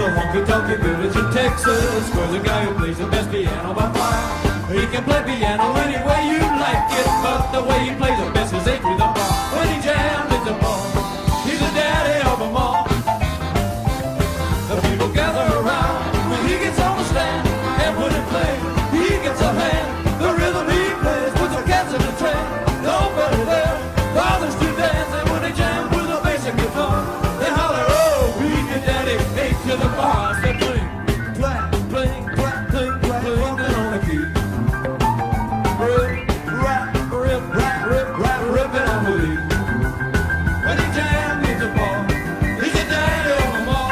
little honky-tonk village in Texas, where the guy who plays the best piano by far. He can play piano any way you like it, but the way he plays the best is eight with the bar. When he jams, it's a ball. He's the daddy of them all. The people gather around when he gets on the stand, and when he plays, he gets a hand. The rhythm he plays puts the cats in the trend. Nobody there bothers to dance, and when they jam with a bass and guitar, they holler, "Oh, we get daddy, eight to the bar." They bling, clap, bling, clap, bling, clap, bling, on the key. Rip, rap, rip, rap, rip, rap, ripping on the lead. When he jams, he's a ball. He's the daddy of them all.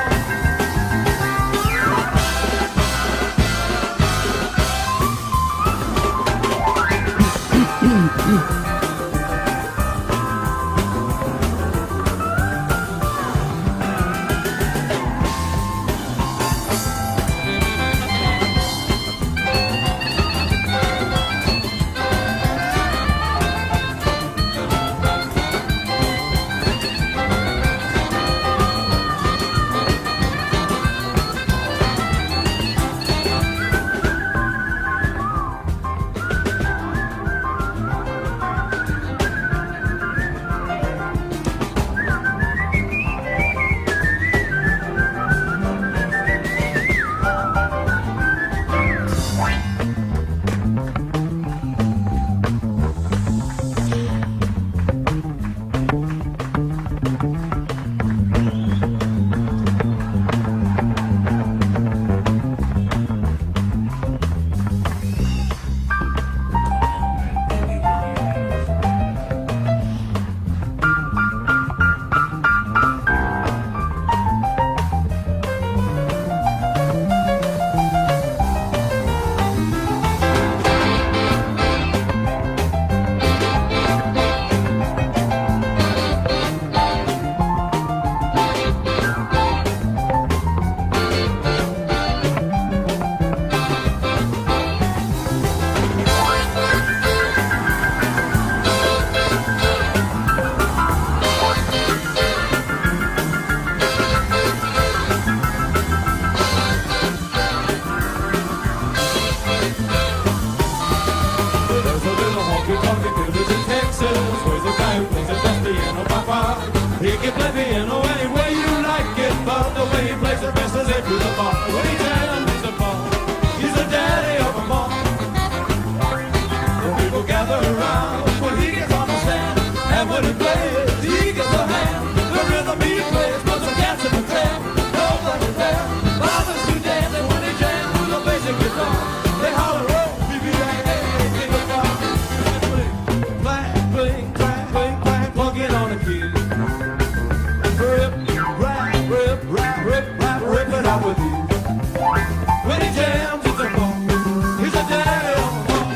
He can play piano any way you like it, but the way he plays the best is it through the bar. When he jams, he's a ball. He's the daddy of them all. The people gather around when he gets on the stand, and when he plays, he gets a hand. The rhythm he plays puts the cats in the trap. Nobody there bothers to dance, and when he jams with a basic guitar, they holler, "Oh, B-B-A-A, in the bar." Bling, clang, bling, clang, bling, clang, plugging on the key. Rip, rap, rip it out with you. When he jams, it's a ball. He's a daddy of them all.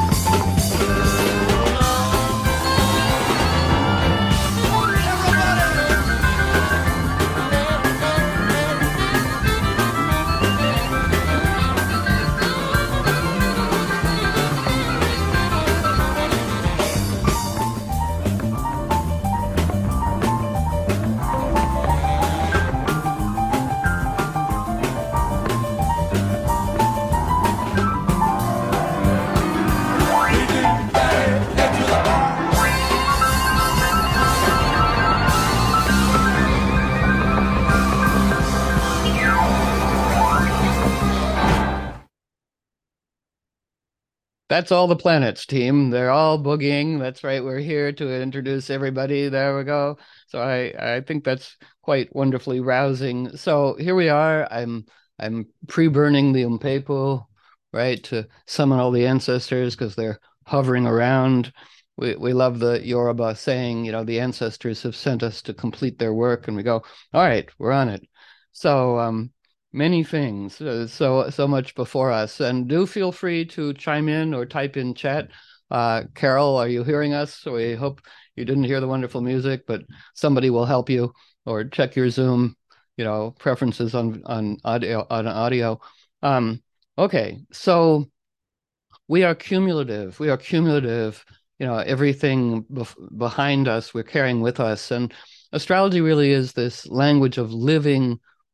That's all the planets, team. They're all boogieing. That's right. We're here to introduce everybody. There we go. So I think that's quite wonderfully rousing. So here we are. I'm pre-burning the umpepo, right, to summon all the ancestors because they're hovering around. We love the Yoruba saying, the ancestors have sent us to complete their work, and we go, all right, we're on it. So many things, so much before us, and do feel free to chime in or type in chat. Carol, are you hearing us? We hope you didn't hear the wonderful music, but somebody will help you, or check your Zoom, preferences on audio. Okay, so we are cumulative. Everything behind us, we're carrying with us, and astrology really is this language of living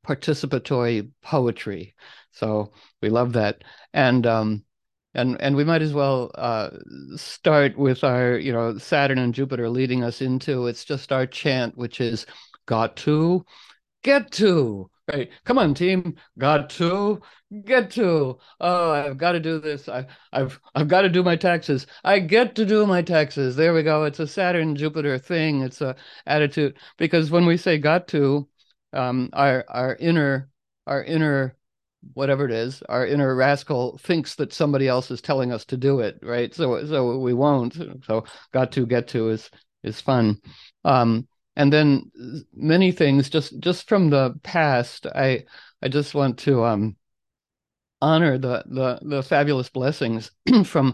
participatory poetry. So we love that. And we might as well start with our, Saturn and Jupiter leading us into, it's just our chant, which is got to, get to. Right. Come on, team. Got to get to. Oh, I've got to do this. I've got to do my taxes. I get to do my taxes. There we go. It's a Saturn Jupiter thing. It's a attitude because when we say got to, our inner whatever it is, our inner rascal thinks that somebody else is telling us to do it, right? So we won't. So got to get to is fun. And then many things just from the past. I just want to honor the fabulous blessings from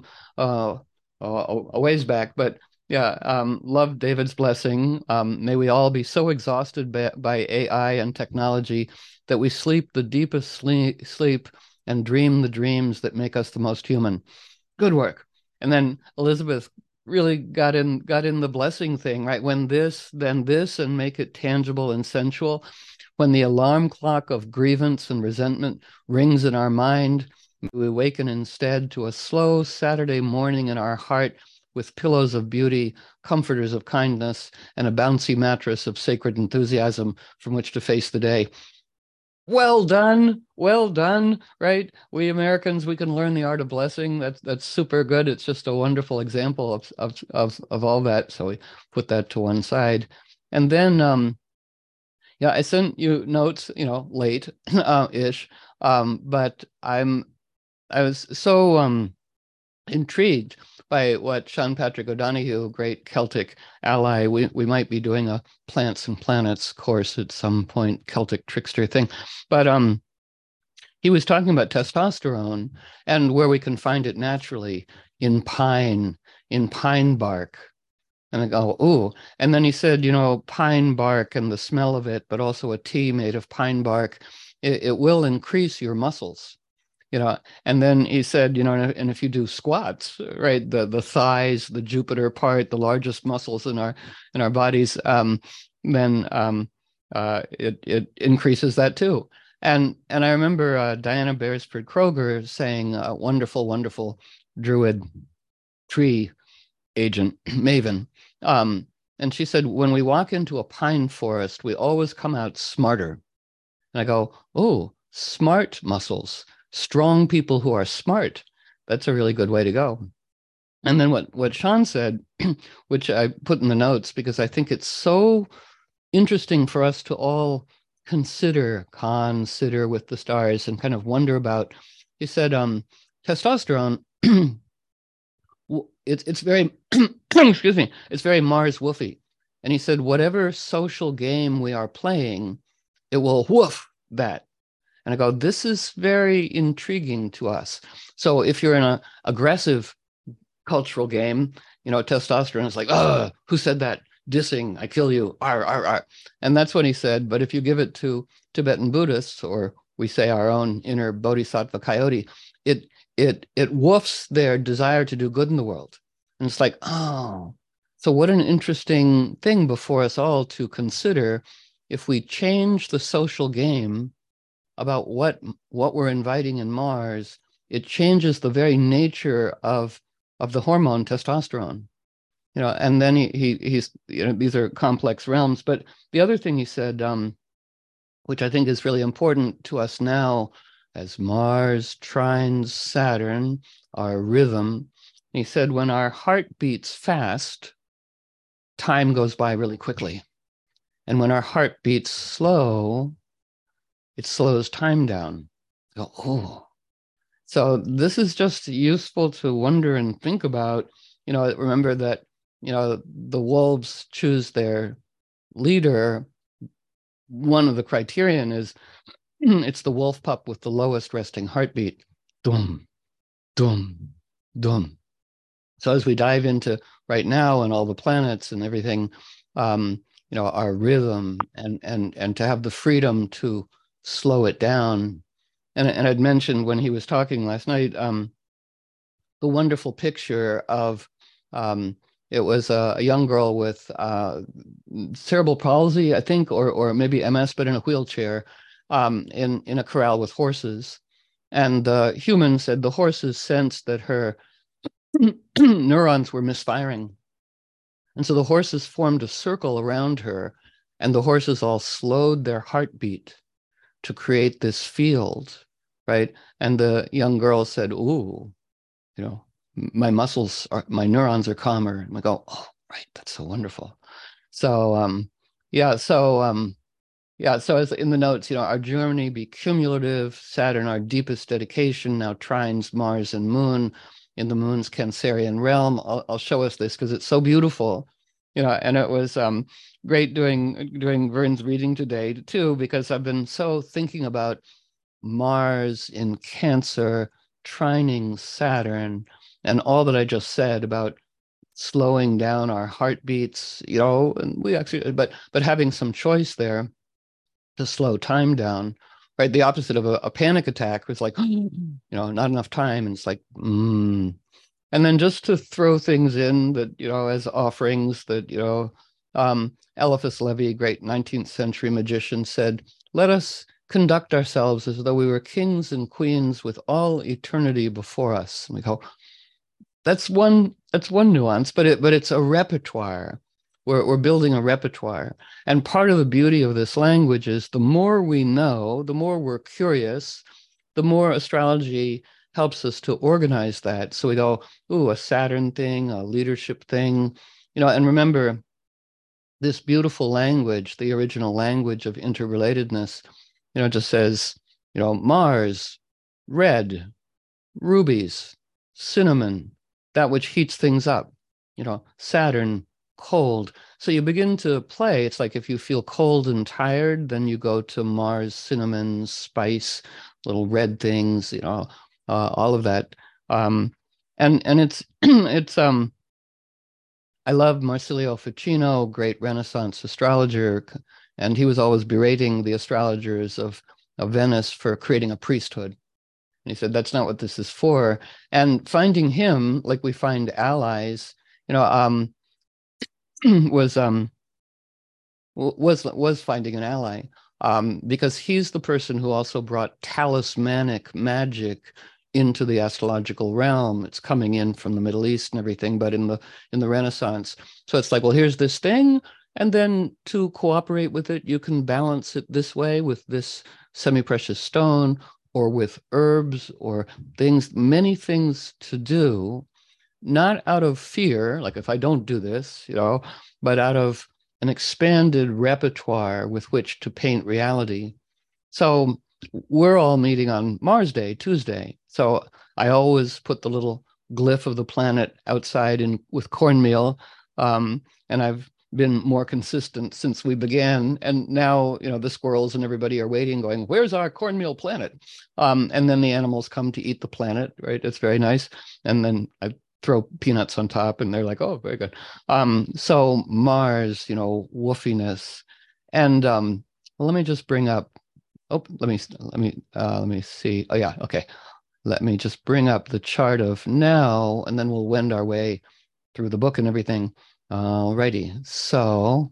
a ways back. But yeah, love David's blessing. May we all be so exhausted by AI and technology that we sleep the deepest sleep and dream the dreams that make us the most human. Good work. And then Elizabeth really got in the blessing thing, right? When this, then this, and make it tangible and sensual. When the alarm clock of grievance and resentment rings in our mind, we awaken instead to a slow Saturday morning in our heart with pillows of beauty, comforters of kindness, and a bouncy mattress of sacred enthusiasm from which to face the day. Well done, right? We Americans, we can learn the art of blessing. That's super good. It's just a wonderful example of all that. So we put that to one side, and then yeah, I sent you notes, late ish, but I was so intrigued by what Sean Patrick O'Donoghue, great Celtic ally, we might be doing a Plants and Planets course at some point, Celtic trickster thing. But he was talking about testosterone and where we can find it naturally in pine bark. And I go, ooh. And then he said, pine bark and the smell of it, but also a tea made of pine bark, it will increase your muscles. And then he said, and if you do squats, right, the thighs, the Jupiter part, the largest muscles in our bodies, then it increases that too. And I remember Diana Beresford Kroger saying, wonderful, wonderful druid tree agent, maven. And she said, when we walk into a pine forest, we always come out smarter. And I go, oh, smart muscles. Strong people who are smart. That's a really good way to go. And then what Sean said, which I put in the notes because I think it's so interesting for us to all consider with the stars and kind of wonder about. He said, testosterone, it's very, excuse me, it's very Mars woofy. And he said, whatever social game we are playing, it will woof that. And I go, this is very intriguing to us. So if you're in an aggressive cultural game, testosterone is like, who said that? Dissing, I kill you, ar, ar, ar. And that's what he said. But if you give it to Tibetan Buddhists, or we say our own inner bodhisattva coyote, it woofs their desire to do good in the world. And it's like, oh, so what an interesting thing before us all to consider. If we change the social game about what we're inviting in Mars, it changes the very nature of the hormone testosterone. And then he's these are complex realms. But the other thing he said, which I think is really important to us now, as Mars trines Saturn, our rhythm, he said, when our heart beats fast, time goes by really quickly. And when our heart beats slow, it slows time down. Go, oh. So this is just useful to wonder and think about. Remember that, the wolves choose their leader. One of the criterion is it's the wolf pup with the lowest resting heartbeat. Dum, dum, dum. So as we dive into right now and all the planets and everything, our rhythm and to have the freedom to slow it down. And I'd mentioned when he was talking last night, the wonderful picture of, it was a young girl with cerebral palsy, I think, or maybe MS, but in a wheelchair. in a corral with horses. And the human said the horses sensed that her neurons were misfiring. And so the horses formed a circle around her, and the horses all slowed their heartbeat to create this field, right? And the young girl said, "Ooh, my my neurons are calmer." And I go, "Oh, right, that's so wonderful." So, yeah, so as in the notes, our journey be cumulative, Saturn, our deepest dedication, now trines Mars and Moon in the Moon's Cancerian realm. I'll show us this because it's so beautiful, and it was great doing Vern's reading today too, because I've been so thinking about Mars in Cancer, trining Saturn, and all that I just said about slowing down our heartbeats, and we actually, but having some choice there to slow time down, right? The opposite of a panic attack was like, not enough time. And it's like, And then just to throw things in that, as offerings that, Eliphas Levi, great 19th century magician, said, let us conduct ourselves as though we were kings and queens with all eternity before us. And we go, that's one nuance, but it's a repertoire. We're building a repertoire. And part of the beauty of this language is the more we know, the more we're curious, the more astrology helps us to organize that. So we go, ooh, a Saturn thing, a leadership thing, and remember this beautiful language, the original language of interrelatedness, just says, Mars, red, rubies, cinnamon, that which heats things up, Saturn, cold. So you begin to play. It's like if you feel cold and tired, then you go to Mars, cinnamon, spice, little red things, all of that. And it's it's I love Marsilio Ficino, great Renaissance astrologer, and he was always berating the astrologers of Venice for creating a priesthood. And he said, that's not what this is for. And finding him, like we find allies, was finding an ally, because he's the person who also brought talismanic magic into the astrological realm. It's coming in from the Middle East and everything, but in the Renaissance. So it's like, well, here's this thing, and then to cooperate with it, you can balance it this way with this semi-precious stone, or with herbs, or things, many things to do, not out of fear, like if I don't do this, but out of an expanded repertoire with which to paint reality. So we're all meeting on Mars Day, Tuesday. So I always put the little glyph of the planet outside with cornmeal. And I've been more consistent since we began. And now, the squirrels and everybody are waiting, going, where's our cornmeal planet? And then the animals come to eat the planet, right? It's very nice. And then I throw peanuts on top, and they're like, oh, very good. So Mars, woofiness. And let me just bring up, let me see. Oh yeah, okay. Let me just bring up the chart of now, and then we'll wend our way through the book and everything. Alrighty. So,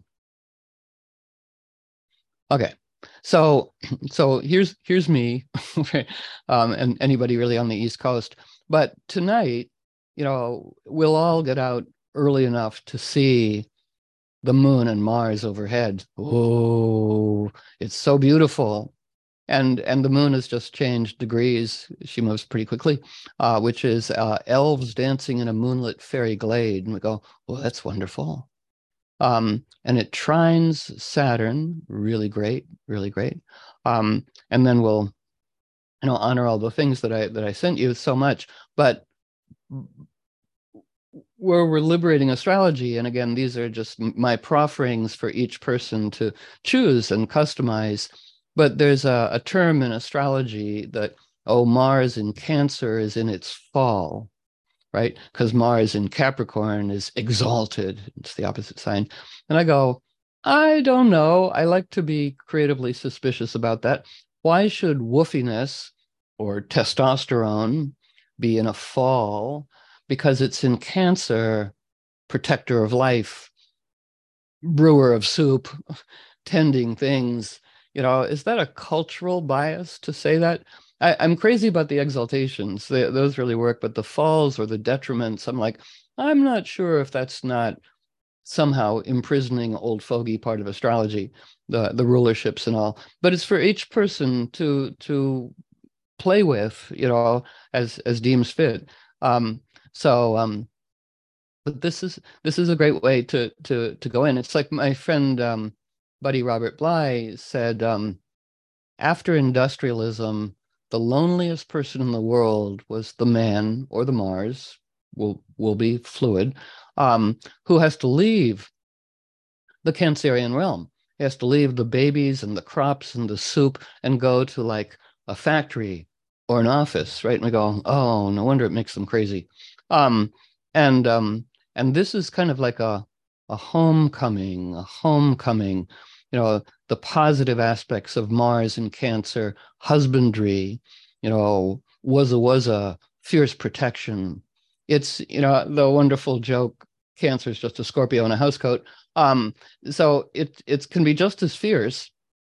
okay. So here's me, and anybody really on the East Coast. But tonight, we'll all get out early enough to see the moon and Mars overhead. Oh, it's so beautiful. And the moon has just changed degrees. She moves pretty quickly, which is elves dancing in a moonlit fairy glade. And we go, oh, that's wonderful. And it trines Saturn, really great, really great. And then we'll, honor all the things that I sent you so much. But where we're liberating astrology, and again, these are just my profferings for each person to choose and customize. But there's a term in astrology that, Mars in Cancer is in its fall, right? Because Mars in Capricorn is exalted. It's the opposite sign. And I go, I don't know. I like to be creatively suspicious about that. Why should woofiness or testosterone be in a fall? Because it's in Cancer, protector of life, brewer of soup, tending things, Is that a cultural bias to say that? I'm crazy about the exaltations. Those really work, but the falls or the detriments, I'm like, I'm not sure if that's not somehow imprisoning old fogey part of astrology, the rulerships and all. But it's for each person to play with, as deems fit. Um, so but this is a great way to go in. It's like my friend buddy Robert Bly said, after industrialism, the loneliest person in the world was the man or the Mars, will be fluid, who has to leave the Cancerian realm. He has to leave the babies and the crops and the soup and go to like a factory or an office, right? And we go, oh, no wonder it makes them crazy. Um, and um, and this is kind of like a homecoming, the positive aspects of Mars and Cancer, husbandry, was a fierce protection. It's, the wonderful joke, Cancer is just a Scorpio in a housecoat. Um, so it can be just as fierce,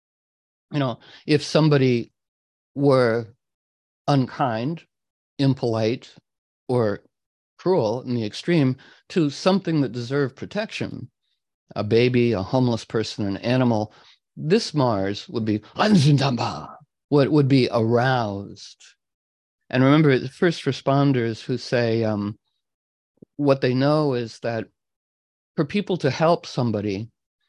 if somebody were unkind, impolite, or cruel in the extreme to something that deserved protection, a baby, a homeless person, an animal. This Mars would be would be aroused. And remember, the first responders who say what they know is that for people to help somebody,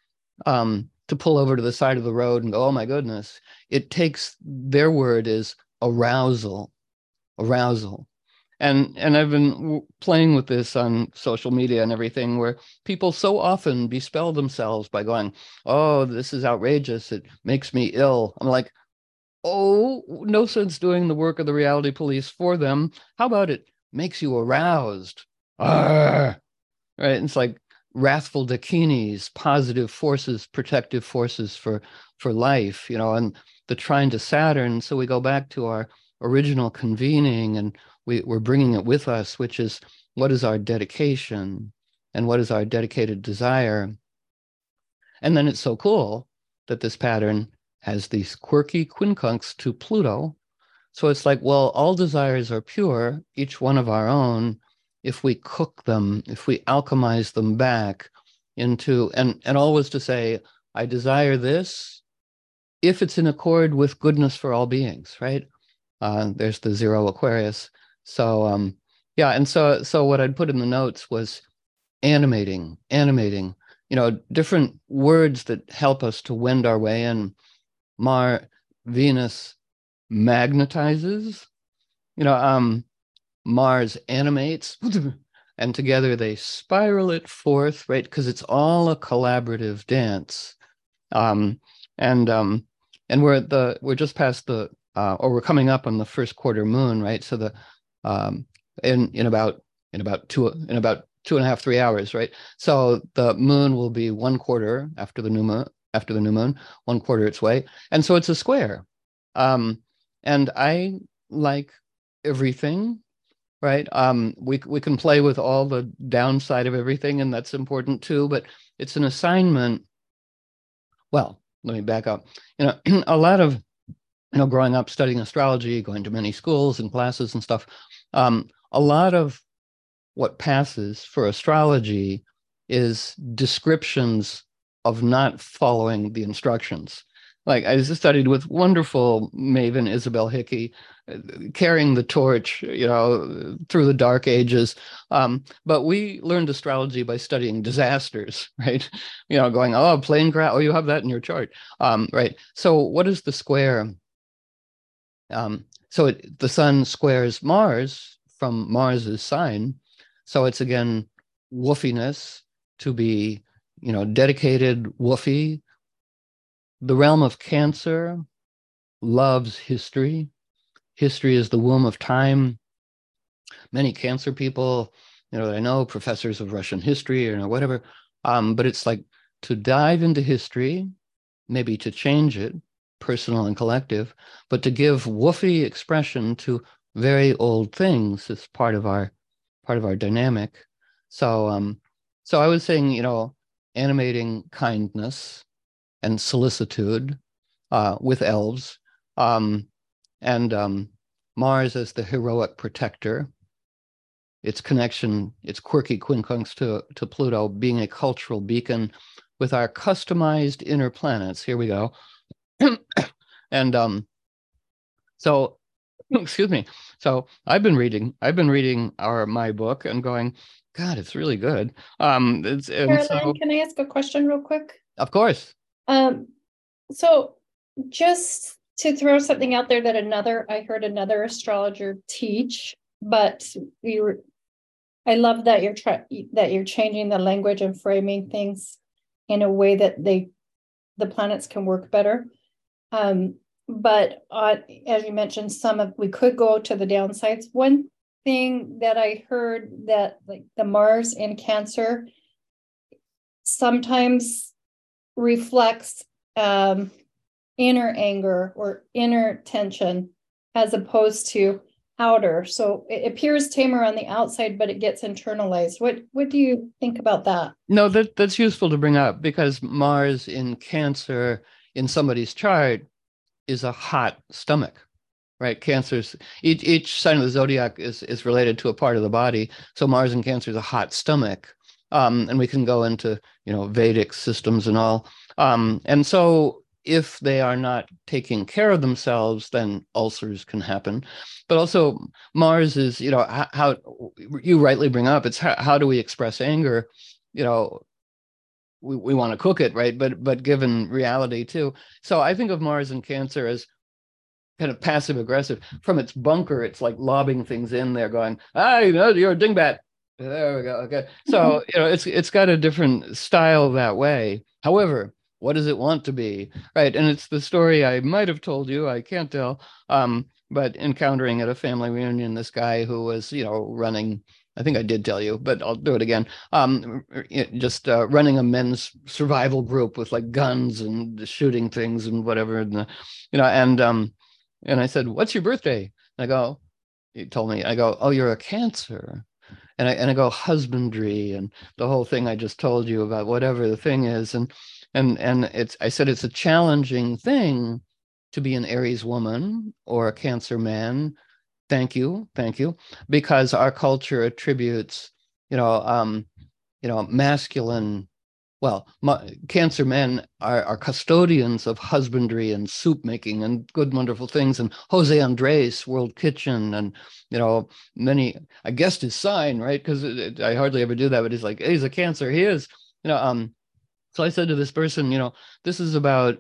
to pull over to the side of the road and go, oh my goodness, it takes, their word is arousal, arousal. And I've been playing with this on social media and everything, where people so often bespell themselves by going, oh, this is outrageous, it makes me ill. I'm like, oh, no sense doing the work of the reality police for them. How about it makes you aroused? Arr! Right? It's like wrathful dakinis, positive forces, protective forces for life, and the trine to Saturn. So we go back to our original convening, and we're bringing it with us, which is, what is our dedication and what is our dedicated desire? And then it's so cool that this pattern has these quirky quincunx to Pluto. So it's like, well, all desires are pure, each one of our own, if we cook them, if we alchemize them back into, and always to say, I desire this if it's in accord with goodness for all beings, right? There's the zero Aquarius. So yeah, and so what I'd put in the notes was animating, different words that help us to wend our way in. Venus magnetizes, Mars animates, and together they spiral it forth, right? Because it's all a collaborative dance. Um, and um, and we're just past or we're coming up on the first quarter moon, right? So um, in about 2.5, 3 hours, right? So the moon will be one quarter after the new moon, one quarter its way, and so it's a square. And I like everything, right? We can play with all the downside of everything, and that's important too. But it's an assignment. Well, let me back up. A lot of growing up studying astrology, going to many schools and classes and stuff. A lot of what passes for astrology is descriptions of not following the instructions. Like, I just studied with wonderful maven Isabel Hickey, carrying the torch, through the dark ages. But we learned astrology by studying disasters, right? Going, oh, plane crash, oh, you have that in your chart, right? So what is the square? So the sun squares Mars from Mars's sign. So it's again woofiness, to be, dedicated, woofy. The realm of Cancer loves history. History is the womb of time. Many Cancer people, that I know, professors of Russian history or whatever, but it's like to dive into history, maybe to change it, personal and collective, but to give woofy expression to very old things is part of our dynamic. So I was saying, animating kindness and solicitude, with elves, and Mars as the heroic protector. Its connection, its quirky quincunx to Pluto being a cultural beacon with our customized inner planets. Here we go. And so excuse me. So I've been reading my book and going, God, it's really good. And Carolyn, so can I ask a question real quick? of course. Um, so just to throw something out there that I heard another astrologer teach, but I love that you're changing the language and framing things in a way that the planets can work better. But as you mentioned, we could go to the downsides. One thing that I heard that like the Mars in Cancer sometimes reflects inner anger or inner tension as opposed to outer. So it appears tamer on the outside, but it gets internalized. What do you think about that? No, that's useful to bring up because Mars in Cancer in somebody's chart is a hot stomach, right? Cancer's each sign of the zodiac is related to a part of the body. So Mars in Cancer is a hot stomach, and we can go into Vedic systems and all. And so if they are not taking care of themselves, then ulcers can happen. But also Mars is, how you rightly bring up, it's how do we express anger? We want to cook it, right? But given reality too. So I think of Mars in Cancer as kind of passive aggressive. From its bunker, it's like lobbing things in there, going, you're a dingbat. There we go. Okay. So, it's got a different style that way. However, what does it want to be? Right. And it's the story I might have told you, I can't tell. But encountering at a family reunion, this guy who was, running, I think I did tell you, but I'll do it again. Just running a men's survival group with like guns and shooting things and whatever. And, and I said, "What's your birthday?" And he told me, I go, "Oh, you're a Cancer." And I go, husbandry and the whole thing I just told you about whatever the thing is. And I said, it's a challenging thing to be an Aries woman or a Cancer man. Thank you. Because our culture attributes, masculine. Well, Cancer men are custodians of husbandry and soup making and good, wonderful things. And Jose Andres, World Kitchen, and many. I guessed his sign, right? Because I hardly ever do that, but he's like, he's a Cancer. He is, So I said to this person, this is about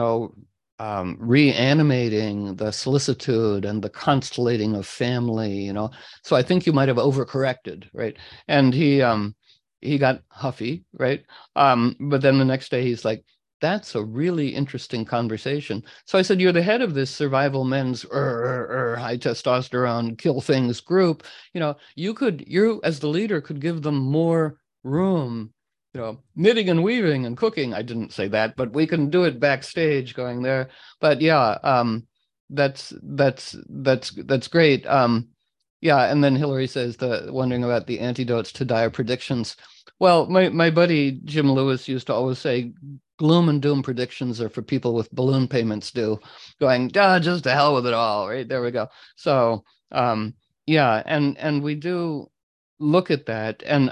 reanimating the solicitude and the constellating of family. So I think you might have overcorrected, right? And he got huffy, right? But then the next day he's like, that's a really interesting conversation. So I said, you're the head of this survival men's high testosterone, kill things group. You as the leader could give them more room, knitting and weaving and cooking. I didn't say that, but we can do it backstage going there. But yeah, that's great. Yeah, and then Hillary says wondering about the antidotes to dire predictions. Well, my buddy Jim Lewis used to always say, gloom and doom predictions are for people with balloon payments due, going, just to hell with it all, right? There we go. So, yeah, and we do look at that, and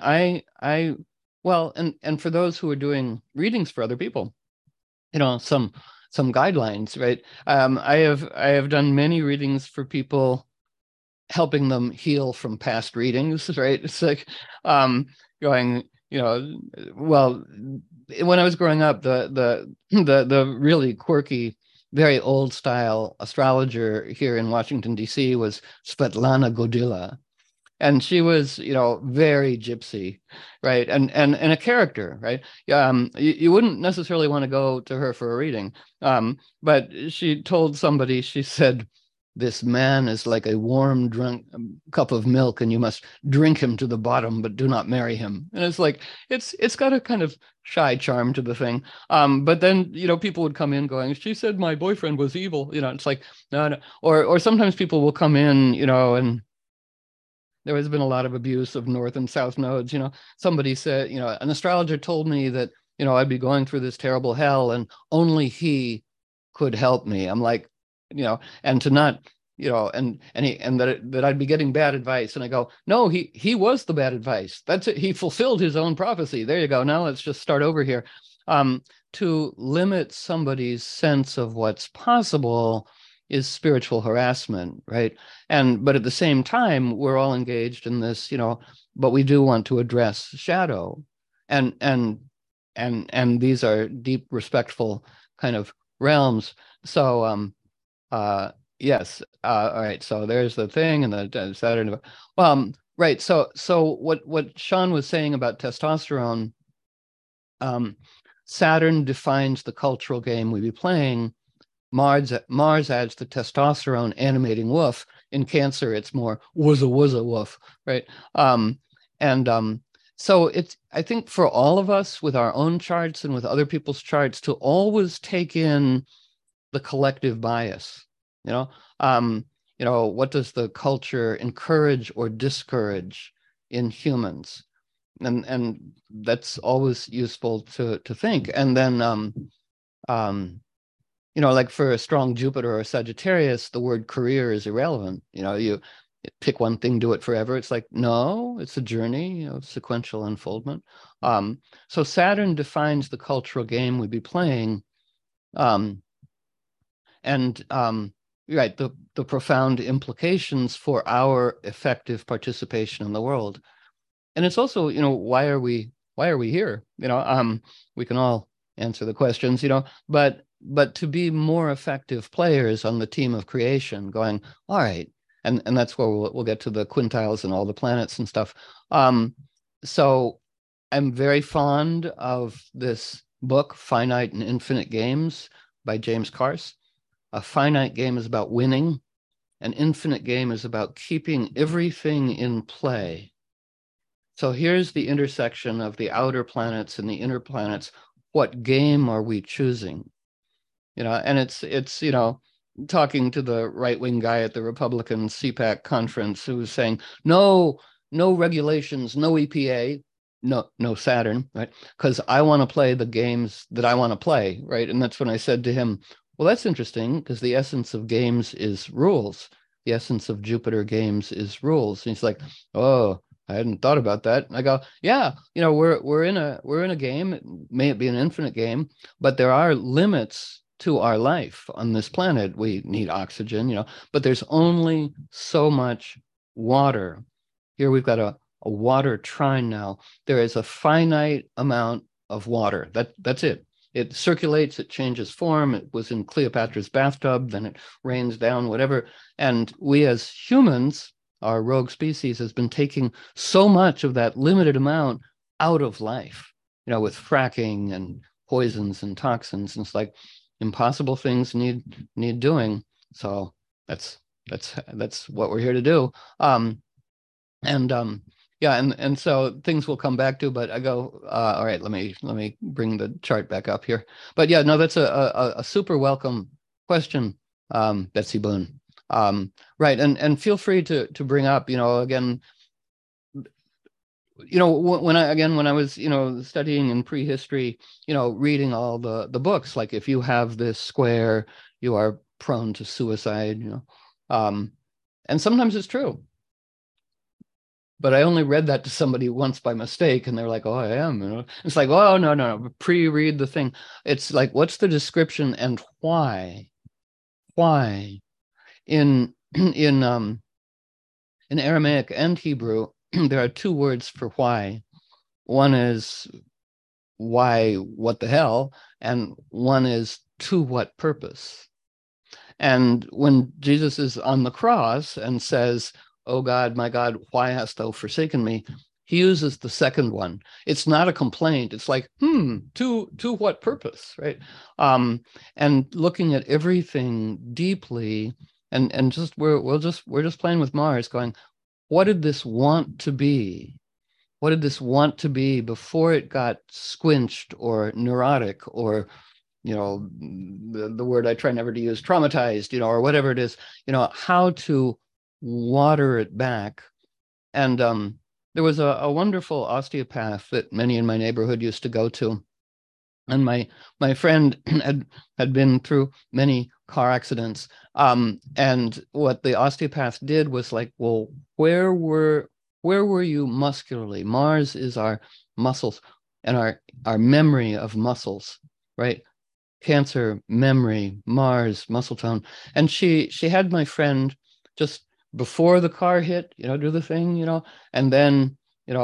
and for those who are doing readings for other people, some guidelines, right? I have done many readings for people, helping them heal from past readings, right? It's like going, well, when I was growing up, the really quirky, very old style astrologer here in Washington, D.C. was Svetlana Godila. And she was, very gypsy, right? And a character, right? You wouldn't necessarily want to go to her for a reading. But she told somebody, she said, this man is like a warm drunk cup of milk, and you must drink him to the bottom, but do not marry him. And it's like, it's got a kind of shy charm to the thing. But then, people would come in going, she said my boyfriend was evil. It's like, no. Or sometimes people will come in, and there has been a lot of abuse of North and South nodes. Somebody said, an astrologer told me that, I'd be going through this terrible hell, and only he could help me. I'm like, and to not, that I'd be getting bad advice. And I go, no, he was the bad advice. That's it. He fulfilled his own prophecy. There you go. Now let's just start over here. To limit somebody's sense of what's possible is spiritual harassment, right? But at the same time, we're all engaged in this, but we do want to address shadow. And these are deep, respectful kind of realms. So yes. All right. So there's the thing, and the Saturn. Right. So what Sean was saying about testosterone, Saturn defines the cultural game we be playing. Mars adds the testosterone animating woof. In Cancer, it's more wuzza woof, right? So I think for all of us with our own charts and with other people's charts to always take in the collective bias. What does the culture encourage or discourage in humans? And that's always useful to think. And then like for a strong Jupiter or Sagittarius, the word career is irrelevant. You pick one thing, do it forever. It's like, no, it's a journey, sequential unfoldment. So Saturn defines the cultural game we'd be playing. Right, the profound implications for our effective participation in the world. And it's also, why are we here? We can all answer the questions, but to be more effective players on the team of creation, going, all right, and that's where we'll get to the quintiles and all the planets and stuff. So I'm very fond of this book, Finite and Infinite Games by James Carse. A finite game is about winning. An infinite game is about keeping everything in play. So here's the intersection of the outer planets and the inner planets. What game are we choosing? And it's talking to the right-wing guy at the Republican CPAC conference who was saying, no regulations, no EPA, no Saturn, right? Because I want to play the games that I want to play, right? And that's when I said to him, well, that's interesting, because the essence of games is rules. The essence of Jupiter games is rules. And he's like, oh, I hadn't thought about that. And I go, yeah, we're in a game. May it be an infinite game, but there are limits to our life on this planet. We need oxygen, but there's only so much water. Here we've got a water trine now. There is a finite amount of water. That's it. It circulates, it changes form. It was in Cleopatra's bathtub, then it rains down, whatever. And we as humans, our rogue species, has been taking so much of that limited amount out of life, with fracking and poisons and toxins. And it's like impossible things need doing. So that's what we're here to do. Yeah, and so things will come back to, but I go, all right, let me bring the chart back up here. But yeah, no, that's a super welcome question, Betsy Boone. Right, and feel free to bring up, again, when I was, studying in prehistory, reading all the books, like if you have this square, you are prone to suicide, and sometimes it's true. But I only read that to somebody once by mistake, and they're like, "Oh, I am." It's like, "Oh, no. Pre-read the thing." It's like, what's the description and why? Why? In Aramaic and Hebrew, there are two words for why. One is why, what the hell, and one is to what purpose. And when Jesus is on the cross and says, "Oh God, my God, why hast thou forsaken me?" He uses the second one. It's not a complaint. It's like, to what purpose, right? And looking at everything deeply, and just we're just playing with Mars, going, what did this want to be? What did this want to be before it got squinched or neurotic or, the word I try never to use, traumatized, or whatever it is, how to water it back. And there was a wonderful osteopath that many in my neighborhood used to go to. And my friend had been through many car accidents. And what the osteopath did was like, well, where were you muscularly? Mars is our muscles and our memory of muscles, right? Cancer, memory, Mars, muscle tone. And she had my friend just before the car hit, do the thing, and then,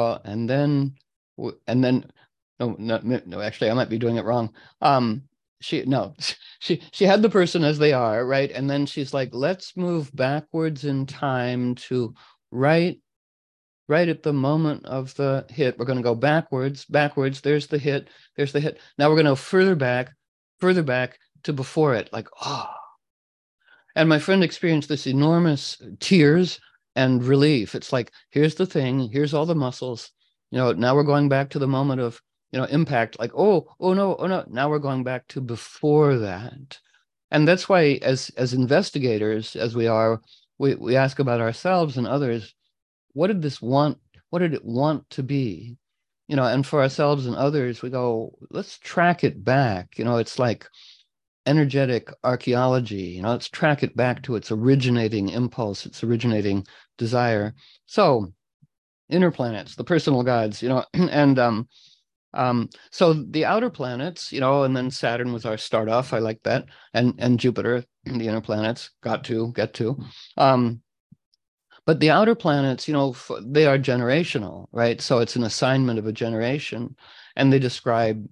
and then no, no, actually, I might be doing it wrong. She no, she had the person as they are, right? And then she's like, let's move backwards in time to right, right at the moment of the hit. We're going to go backwards, backwards. There's the hit. There's the hit. Now we're going to go further back to before it. Like, oh. And my friend experienced this enormous tears and relief. It's like, here's the thing. Here's all the muscles. Now we're going back to the moment of, impact. Like, oh no, oh no. Now we're going back to before that. And that's why, as investigators, as we are, we ask about ourselves and others. What did this want? What did it want to be? And for ourselves and others, we go, let's track it back. It's like energetic archaeology. Let's track it back to its originating impulse, its originating desire. So inner planets, the personal gods, and so the outer planets, and then Saturn was our start off. I like that. And Jupiter, the inner planets, get to. But the outer planets, they are generational, right? So it's an assignment of a generation, and they describe,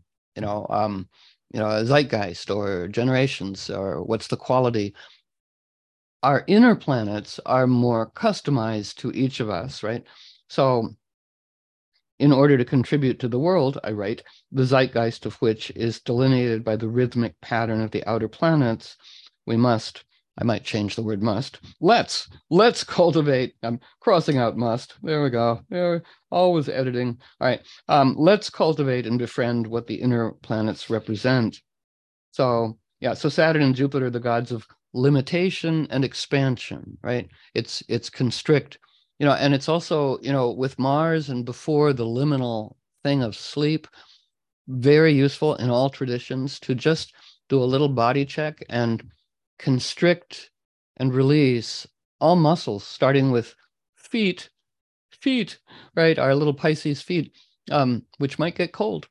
a zeitgeist or generations or what's the quality. Our inner planets are more customized to each of us, right? So in order to contribute to the world, I write, the zeitgeist of which is delineated by the rhythmic pattern of the outer planets, we must, I might change the word must, let's cultivate, I'm crossing out must, there we go, there, always editing, all right, let's cultivate and befriend what the inner planets represent. So yeah, so Saturn and Jupiter, the gods of limitation and expansion, right? It's constrict, and it's also, with Mars and before the liminal thing of sleep, very useful in all traditions to just do a little body check and constrict and release all muscles, starting with feet, right? Our little Pisces feet, which might get cold.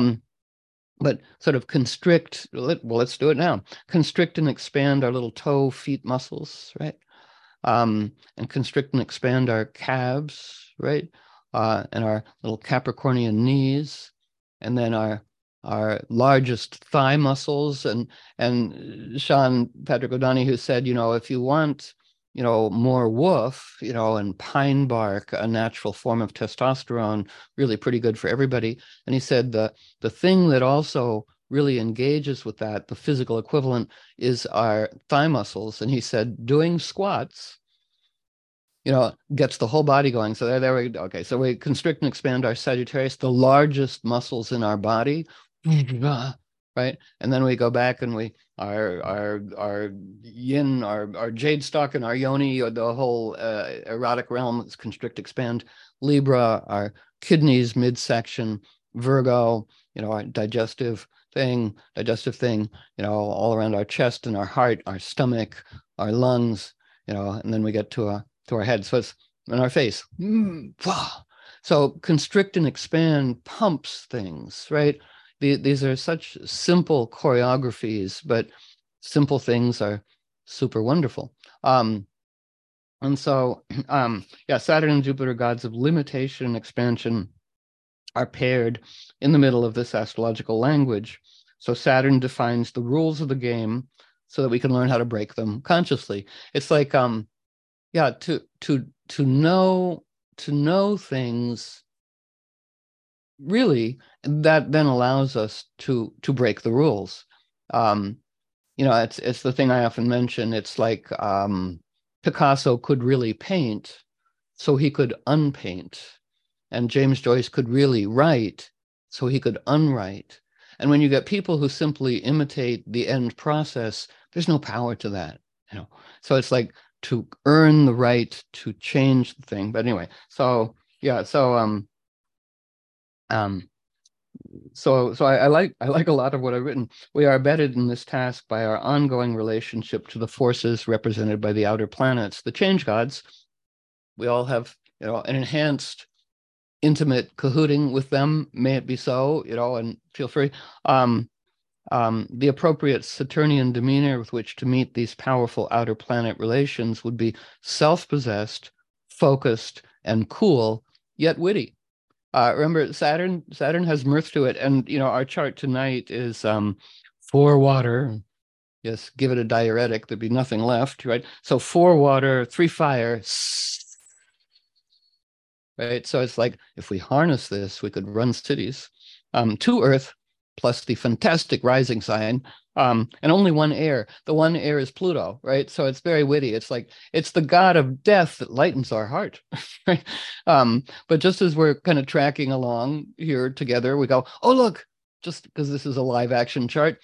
But sort of constrict, well, let's do it now. Constrict and expand our little toe, feet muscles, right? And constrict and expand our calves, right? And our little Capricornian knees, and then our largest thigh muscles. And Sean Patrick O'Donoghue said, if you want, more woof, and pine bark, a natural form of testosterone, really pretty good for everybody. And he said the thing that also really engages with that, the physical equivalent, is our thigh muscles. And he said doing squats, gets the whole body going. So there we go. Okay, so we constrict and expand our Sagittarius, the largest muscles in our body, right? And then we go back and we our yin, our jade stock and our yoni, or the whole erotic realm is constrict, expand. Libra, our kidneys, midsection. Virgo, our digestive thing, all around our chest and our heart, our stomach, our lungs, and then we get to our head. So it's in our face. So constrict and expand pumps things, right? These are such simple choreographies, but simple things are super wonderful. And so, yeah, Saturn and Jupiter, gods of limitation and expansion, are paired in the middle of this astrological language. So Saturn defines the rules of the game so that we can learn how to break them consciously. It's like, yeah, to know things really, that then allows us to break the rules. It's the thing I often mention. It's like Picasso could really paint, so he could unpaint. And James Joyce could really write, so he could unwrite. And when you get people who simply imitate the end process, there's no power to that. So it's like to earn the right to change the thing. But anyway, so yeah, so so I like a lot of what I've written. We are abetted in this task by our ongoing relationship to the forces represented by the outer planets, the change gods. We all have, an enhanced, intimate cahooting with them. May it be so, and feel free. The appropriate Saturnian demeanor with which to meet these powerful outer planet relations would be self-possessed, focused, and cool, yet witty. Remember, Saturn has mirth to it, and our chart tonight is 4 water. Yes, give it a diuretic, there'd be nothing left, right? So 4 water, 3 fire, right? So it's like if we harness this, we could run cities. 2 earth, plus the fantastic rising sign, and only 1 air. The 1 air is Pluto, right? So it's very witty. It's like it's the god of death that lightens our heart, right? But just as we're kind of tracking along here together, we go, oh look, just because this is a live action chart.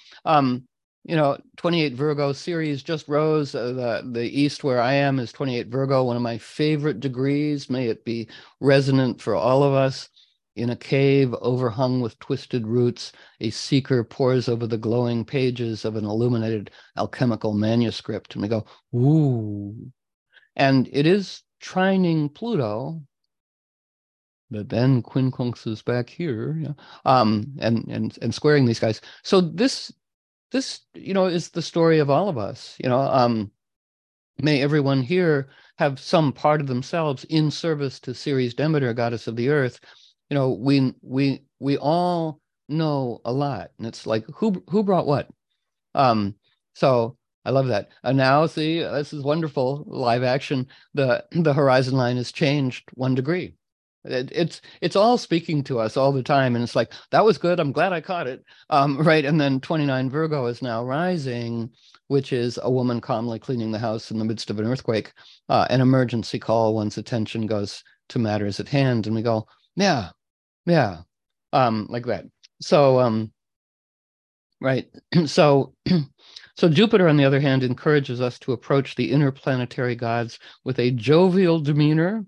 28 Virgo Ceres just rose. The east where I am is 28 Virgo, one of my favorite degrees. May it be resonant for all of us. In a cave overhung with twisted roots, a seeker pores over the glowing pages of an illuminated alchemical manuscript. And we go, ooh. And it is trining Pluto, but then quincunx is back here, and squaring these guys. So this is the story of all of us. May everyone here have some part of themselves in service to Ceres Demeter, goddess of the earth. We all know a lot, and it's like who brought what. So I love that. And now, see, this is wonderful live action. The horizon line has changed 1 degree. It's all speaking to us all the time, and it's like that was good. I'm glad I caught it. Right, and then 29 Virgo is now rising, which is a woman calmly cleaning the house in the midst of an earthquake, an emergency call. One's attention goes to matters at hand, and we go, yeah, like that. So, right. So Jupiter, on the other hand, encourages us to approach the interplanetary gods with a jovial demeanor.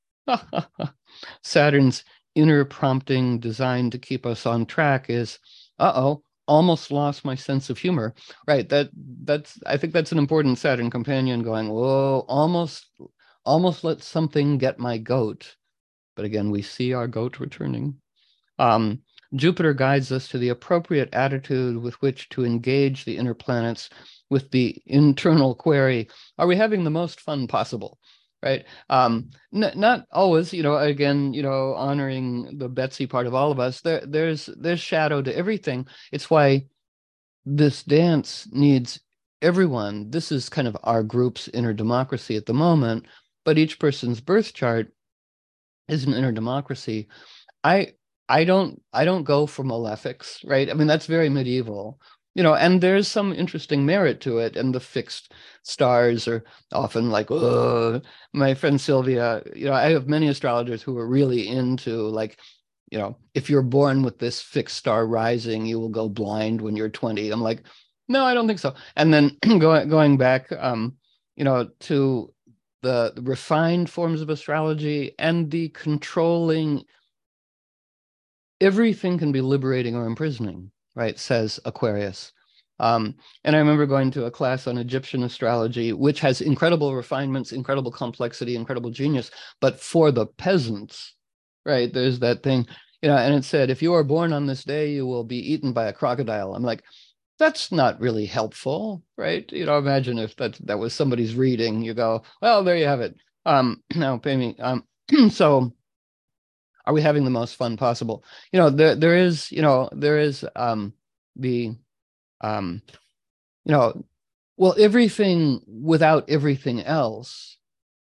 Saturn's inner prompting designed to keep us on track is, almost lost my sense of humor. Right. I think that's an important Saturn companion going, whoa, almost let something get my goat. But again, we see our goat returning. Jupiter guides us to the appropriate attitude with which to engage the inner planets with the internal query, are we having the most fun possible? Right? Not always, again, honoring the Betsy part of all of us. There's shadow to everything. It's why this dance needs everyone. This is kind of our group's inner democracy at the moment, but each person's birth chart is an inner democracy. I don't go for malefics, right? I mean, that's very medieval, and there's some interesting merit to it. And the fixed stars are often like, oh, my friend Sylvia, I have many astrologers who are really into like, if you're born with this fixed star rising, you will go blind when you're 20. I'm like, no, I don't think so. And then going back, to the refined forms of astrology and the controlling, everything can be liberating or imprisoning, right? Says Aquarius. And I remember going to a class on Egyptian astrology, which has incredible refinements, incredible complexity, incredible genius. But for the peasants, right, there's that thing, and it said, if you are born on this day, you will be eaten by a crocodile. I'm like, that's not really helpful, right? Imagine if that was somebody's reading. You go, well, there you have it. Now pay me. So are we having the most fun possible? There is everything without everything else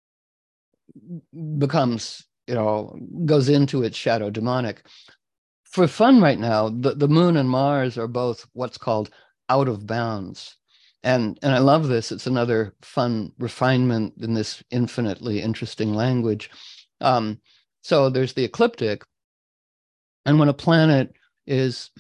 becomes, goes into its shadow demonic. For fun right now, the moon and Mars are both what's called out of bounds. And I love this. It's another fun refinement in this infinitely interesting language. So there's the ecliptic. And when a planet is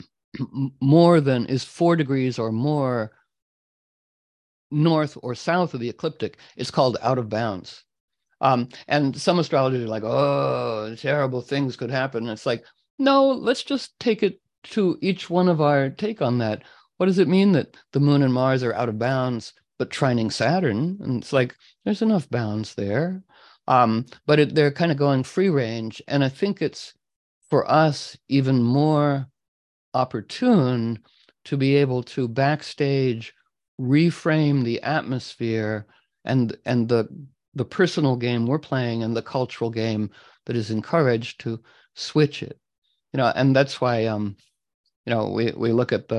4 degrees or more north or south of the ecliptic, it's called out of bounds. And some astrologers are like, oh, terrible things could happen. And it's like, no, let's just take it to each one of our take on that. What does it mean that the moon and Mars are out of bounds, but trining Saturn? And it's like, there's enough bounds there. But they're kind of going free range. And I think it's, for us, even more opportune to be able to backstage reframe the atmosphere and the personal game we're playing and the cultural game that is encouraged, to switch it. And that's why we look at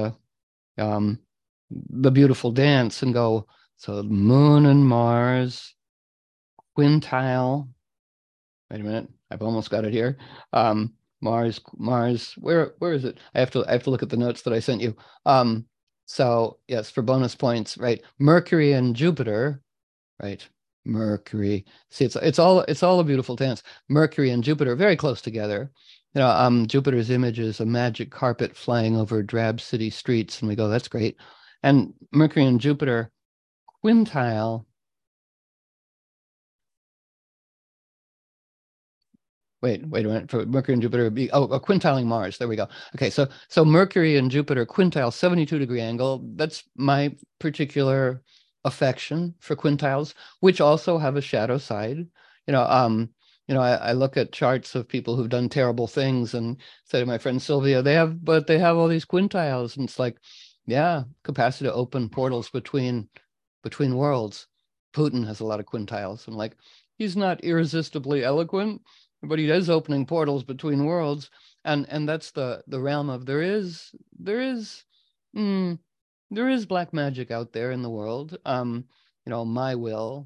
the beautiful dance and go, so moon and Mars, quintile. Wait a minute, I've almost got it here. Mars, where is it? I have to look at the notes that I sent you. So yes, for bonus points, right? Mercury and Jupiter, right? Mercury. See, it's all a beautiful dance. Mercury and Jupiter very close together. Jupiter's image is a magic carpet flying over drab city streets, and we go, that's great. And Mercury and Jupiter quintile. Wait a minute. For Mercury and Jupiter, a quintiling Mars. There we go. Okay, so Mercury and Jupiter quintile, 72-degree angle. That's my particular affection for quintiles, which also have a shadow side. I look at charts of people who've done terrible things and say to my friend Sylvia, they have all these quintiles, and it's like, yeah, capacity to open portals between worlds. Putin has a lot of quintiles. I'm like, he's not irresistibly eloquent, but he is opening portals between worlds, and that's the realm of there is black magic out there in the world. My will.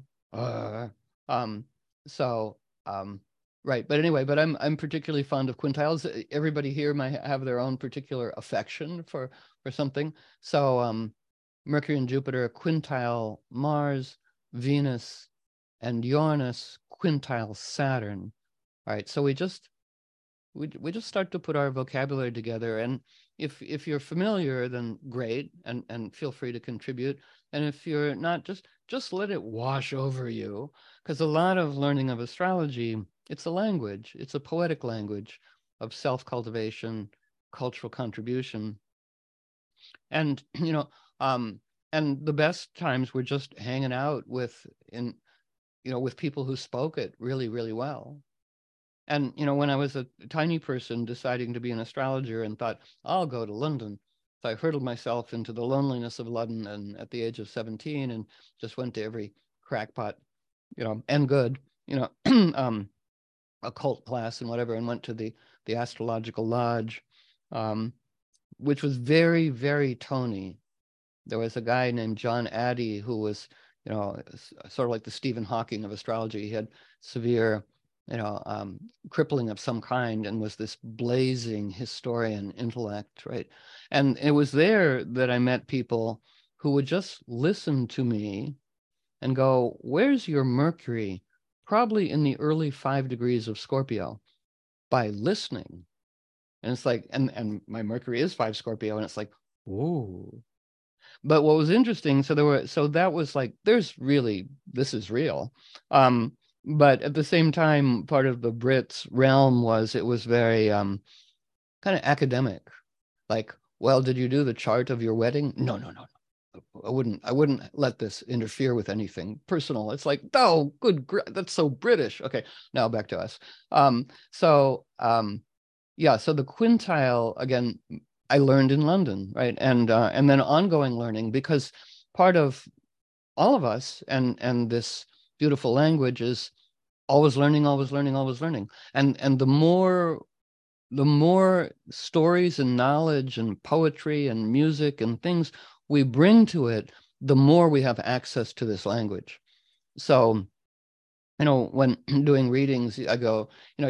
Right. But anyway, I'm particularly fond of quintiles. Everybody here might have their own particular affection for something. So Mercury and Jupiter, quintile Mars, Venus and Uranus, quintile Saturn. All right. So we just start to put our vocabulary together. And if you're familiar, then great, and feel free to contribute. And if you're not, just let it wash over you, because a lot of learning of astrology, it's a language. It's a poetic language of self-cultivation, cultural contribution. And, and the best times were just hanging out with people who spoke it really, really well. And, when I was a tiny person deciding to be an astrologer and thought, I'll go to London. So I hurtled myself into the loneliness of London, and at the age of 17, and just went to every crackpot, and good, occult class and whatever, and went to the astrological lodge, which was very, very Tony. There was a guy named John Addy who was, sort of like the Stephen Hawking of astrology. He had severe, crippling of some kind, and was this blazing historian intellect, right? And it was there that I met people who would just listen to me and go, where's your Mercury? Probably in the early 5 degrees of Scorpio, by listening. And it's like, and my Mercury is 5 Scorpio, and it's like, whoa. But what was interesting, so that was like, this is real. But at the same time, part of the Brits realm it was very kind of academic. Like, well, did you do the chart of your wedding? No. I wouldn't let this interfere with anything personal. It's like, oh, that's so British. Okay, now back to us. So the quintile, again, I learned in London, right? And then ongoing learning, because part of all of us and this beautiful language is always learning. And the more stories and knowledge and poetry and music and things we bring to it, the more we have access to this language. So, when doing readings, I go,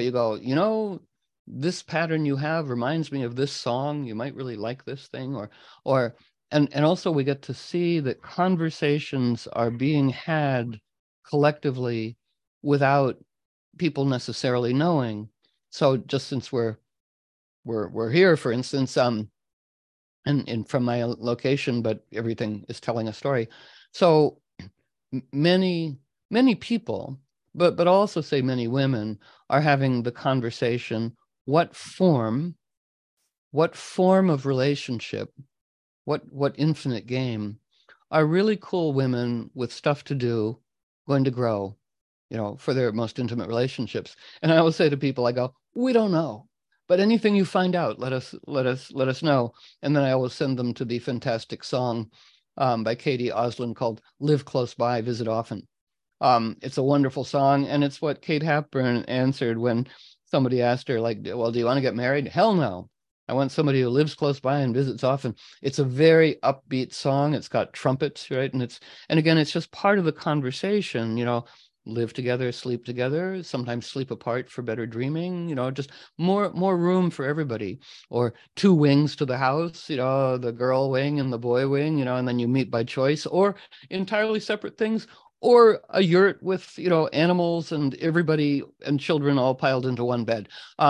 this pattern you have reminds me of this song. You might really like this thing, and also we get to see that conversations are being had collectively without people necessarily knowing. So just since we're here, for instance, and from my location, but everything is telling a story. So many people, but also say many women, are having the conversation, what form what form of relationship, what infinite game are really cool women with stuff to do going to grow, for their most intimate relationships? And I always say to people, I go, we don't know, but anything you find out, let us know. And then I always send them to the fantastic song by Katie Osland called "Live Close By, Visit Often." It's a wonderful song, and it's what Kate Hepburn answered when somebody asked her, like, well, do you want to get married? Hell no. I want somebody who lives close by and visits often. It's a very upbeat song. It's got trumpets, right? And again, it's just part of the conversation, live together, sleep together, sometimes sleep apart for better dreaming, just more room for everybody. Or two wings to the house, the girl wing and the boy wing, and then you meet by choice, or entirely separate things, or a yurt with, animals and everybody and children all piled into one bed.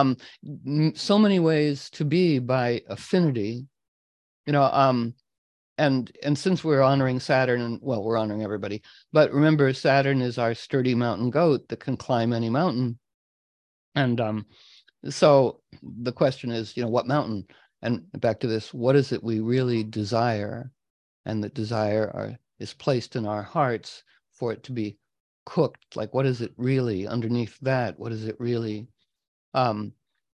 So many ways to be by affinity, and since we're honoring Saturn, and well, we're honoring everybody, but remember, Saturn is our sturdy mountain goat that can climb any mountain. And so the question is, what mountain? And back to this, what is it we really desire? And that desire is placed in our hearts for it to be cooked. Like, what is it really underneath that? What is it really? And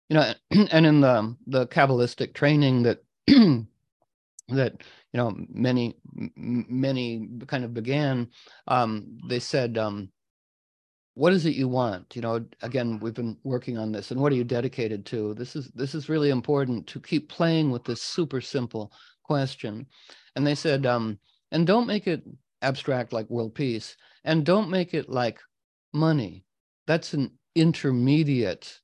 in the Kabbalistic training that that many kind of began, they said, what is it you want? Again, we've been working on this, and what are you dedicated to? This is really important, to keep playing with this super simple question. And they said, and don't make it abstract like world peace, and don't make it like money. That's an intermediate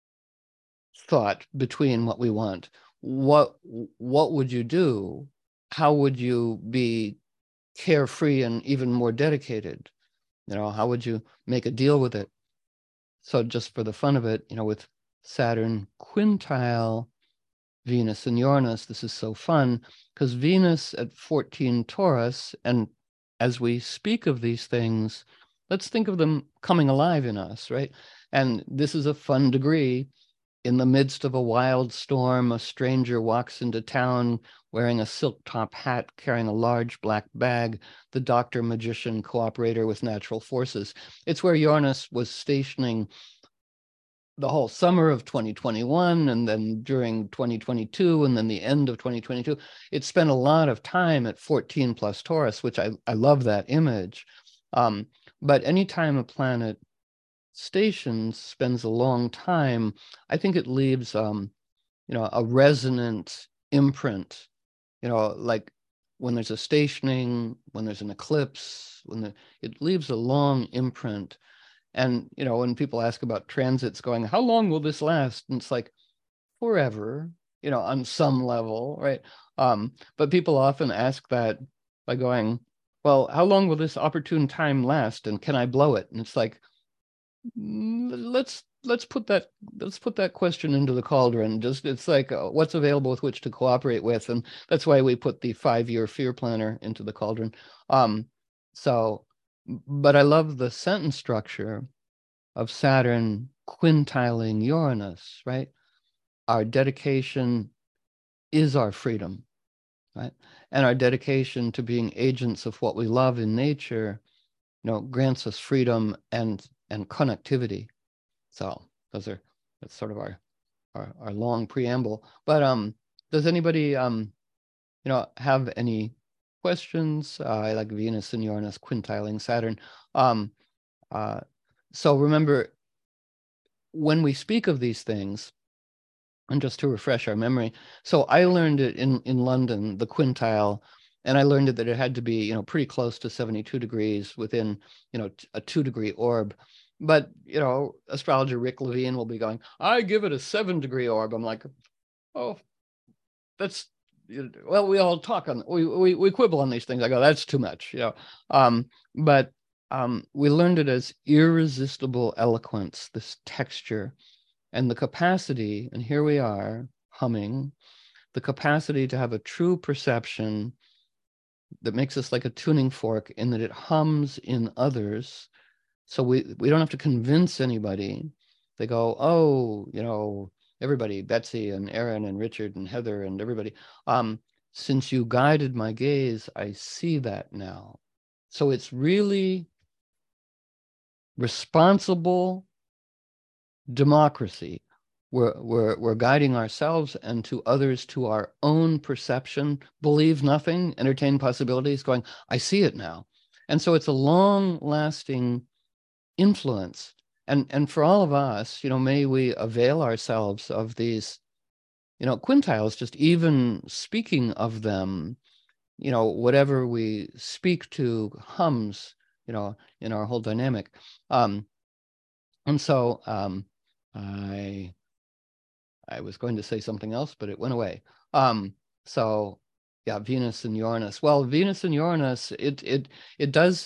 thought between what we want. What would you do? How would you be carefree and even more dedicated? How would you make a deal with it? So just for the fun of it, with Saturn quintile Venus and Uranus, this is so fun, because Venus at 14 Taurus, and as we speak of these things, let's think of them coming alive in us, right? And this is a fun degree. In the midst of a wild storm, a stranger walks into town wearing a silk top hat, carrying a large black bag, the doctor, magician, cooperator with natural forces. It's where Uranus was stationing the whole summer of 2021, and then during 2022, and then the end of 2022. It spent a lot of time at 14 plus Taurus, which I love that image. But anytime a planet stations spends a long time, I think it leaves a resonant imprint, like when there's a stationing, when there's an eclipse, it leaves a long imprint. And when people ask about transits going, how long will this last? And it's like forever, on some level, right? But people often ask that by going, well, how long will this opportune time last, and can I blow it? And it's like, let's put that question into the cauldron. Just, it's like, what's available with which to cooperate with, and that's why we put the 5-year fear planner into the cauldron. But I love the sentence structure of Saturn quintiling Uranus, right? Our dedication is our freedom, right? And our dedication to being agents of what we love in nature, grants us freedom and connectivity. So that's sort of our long preamble. But does anybody have any questions? I like Venus and Uranus quintiling Saturn. So remember, when we speak of these things, and just to refresh our memory, so I learned it in London, the quintile, and I learned that it had to be, pretty close to 72 degrees within, a 2-degree orb. But, astrologer Rick Levine will be going, I give it a 7-degree orb. I'm like, oh, that's, well, we all talk on, we quibble on these things. I go, that's too much, But we learned it as irresistible eloquence, this texture, and the capacity, and here we are humming, the capacity to have a true perception that makes us like a tuning fork, in that it hums in others. So we don't have to convince anybody. They go, oh, everybody, Betsy and Aaron and Richard and Heather and everybody, since you guided my gaze, I see that now. So it's really responsible democracy. We're guiding ourselves and to others to our own perception, believe nothing, entertain possibilities, going, I see it now. And so it's a long-lasting influence. And for all of us, may we avail ourselves of these, quintiles, just even speaking of them, whatever we speak to hums, in our whole dynamic. And so I was going to say something else, but it went away. So yeah, Venus and Uranus. Well, Venus and Uranus, it does,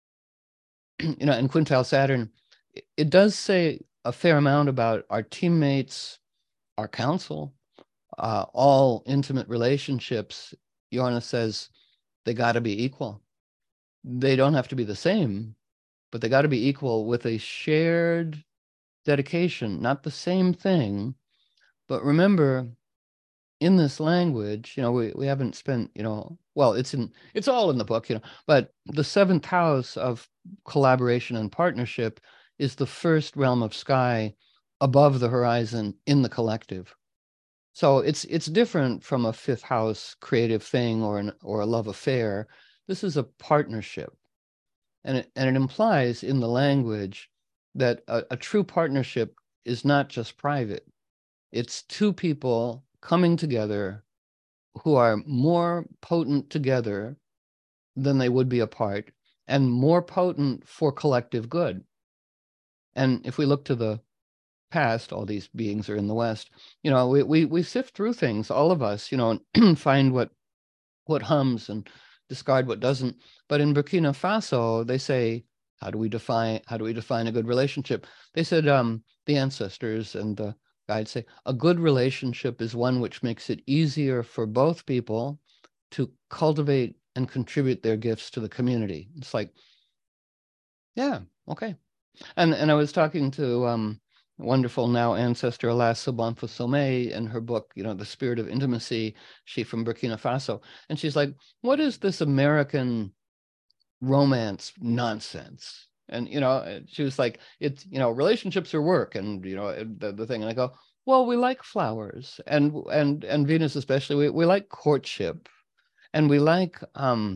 in quintile Saturn, it does say a fair amount about our teammates, our counsel, all intimate relationships. Uranus says they got to be equal. They don't have to be the same, but they got to be equal with a shared dedication, not the same thing. But remember, in this language, we haven't spent, well, it's all in the book, but the seventh house of collaboration and partnership is the first realm of sky above the horizon in the collective. So it's different from a fifth house creative thing or a love affair. This is a partnership. And it implies in the language that a true partnership is not just private. It's two people coming together who are more potent together than they would be apart, and more potent for collective good. And if we look to the past, all these beings are in the West, we sift through things, all of us, find what hums and discard what doesn't. But in Burkina Faso, they say, how do we define a good relationship? They said, the ancestors and the guides say, a good relationship is one which makes it easier for both people to cultivate and contribute their gifts to the community. It's like, yeah, okay. And I was talking to wonderful now ancestor, alas, Sobonfa Somé, in her book, The Spirit of Intimacy, she from Burkina Faso. And she's like, what is this American romance nonsense? And, she was like, it's, relationships are work and, the thing. And I go, well, we like flowers and Venus especially, we like courtship, and we like, the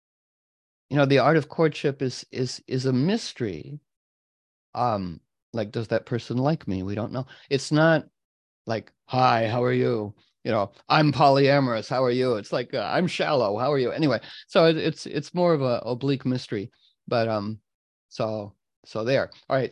art of courtship is a mystery. Like, does that person like me? We don't know. It's not like, hi, how are you? I'm polyamorous. How are you? It's like, I'm shallow. How are you? Anyway, so it's more of a oblique mystery, but so there. All right.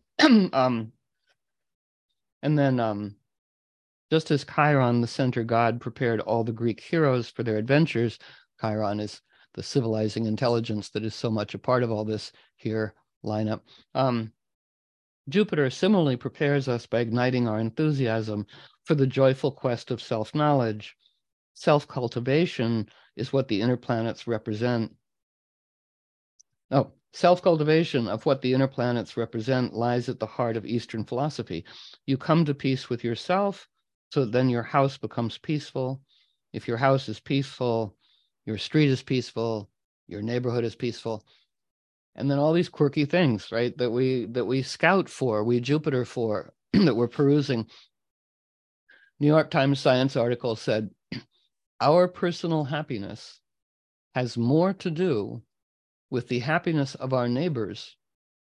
And then just as Chiron, the center god, prepared all the Greek heroes for their adventures, Chiron is the civilizing intelligence that is so much a part of all this here lineup. Jupiter similarly prepares us by igniting our enthusiasm for the joyful quest of self-knowledge. Self-cultivation is what the inner planets represent. Self-cultivation of what the inner planets represent lies at the heart of Eastern philosophy. You come to peace with yourself, so then your house becomes peaceful. If your house is peaceful, your street is peaceful, your neighborhood is peaceful. And then all these quirky things, right, that we scout for, we Jupiter for, that we're perusing. New York Times Science article said, our personal happiness has more to do with the happiness of our neighbors,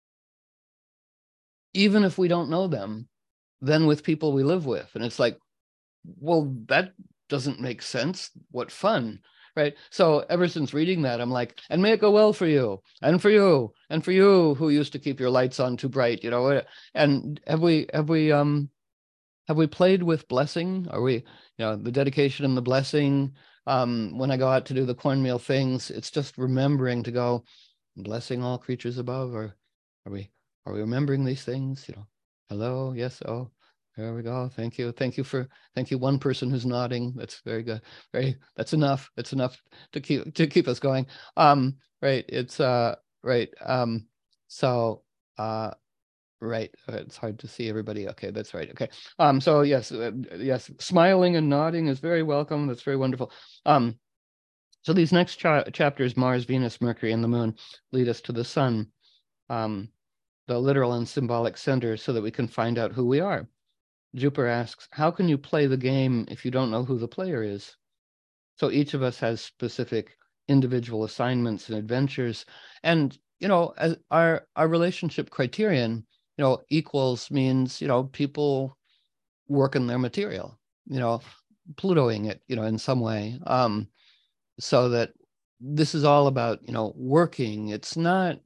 even if we don't know them, than with people we live with. And it's like, well, that doesn't make sense. What fun. Right. So ever since reading that, I'm like, and may it go well for you, and for you, and for you who used to keep your lights on too bright, and have we played with blessing? Are we, the dedication and the blessing? When I go out to do the cornmeal things, it's just remembering to go, blessing all creatures above, or are we remembering these things? Hello, yes, oh. There we go. Thank you. Thank you. One person who's nodding. That's very good. That's enough. It's enough to keep us going. Right. It's right. So Right. It's hard to see everybody. Okay, that's right. Okay. So yes, yes, smiling and nodding is very welcome. That's very wonderful. So these next chapters, Mars, Venus, Mercury, and the Moon, lead us to the Sun, the literal and symbolic center, so that we can find out who we are. Jupiter asks, how can you play the game if you don't know who the player is? So each of us has specific individual assignments and adventures. And, as our relationship criterion, equals means, people working their material, Plutoing it, in some way. So that this is all about, working. It's not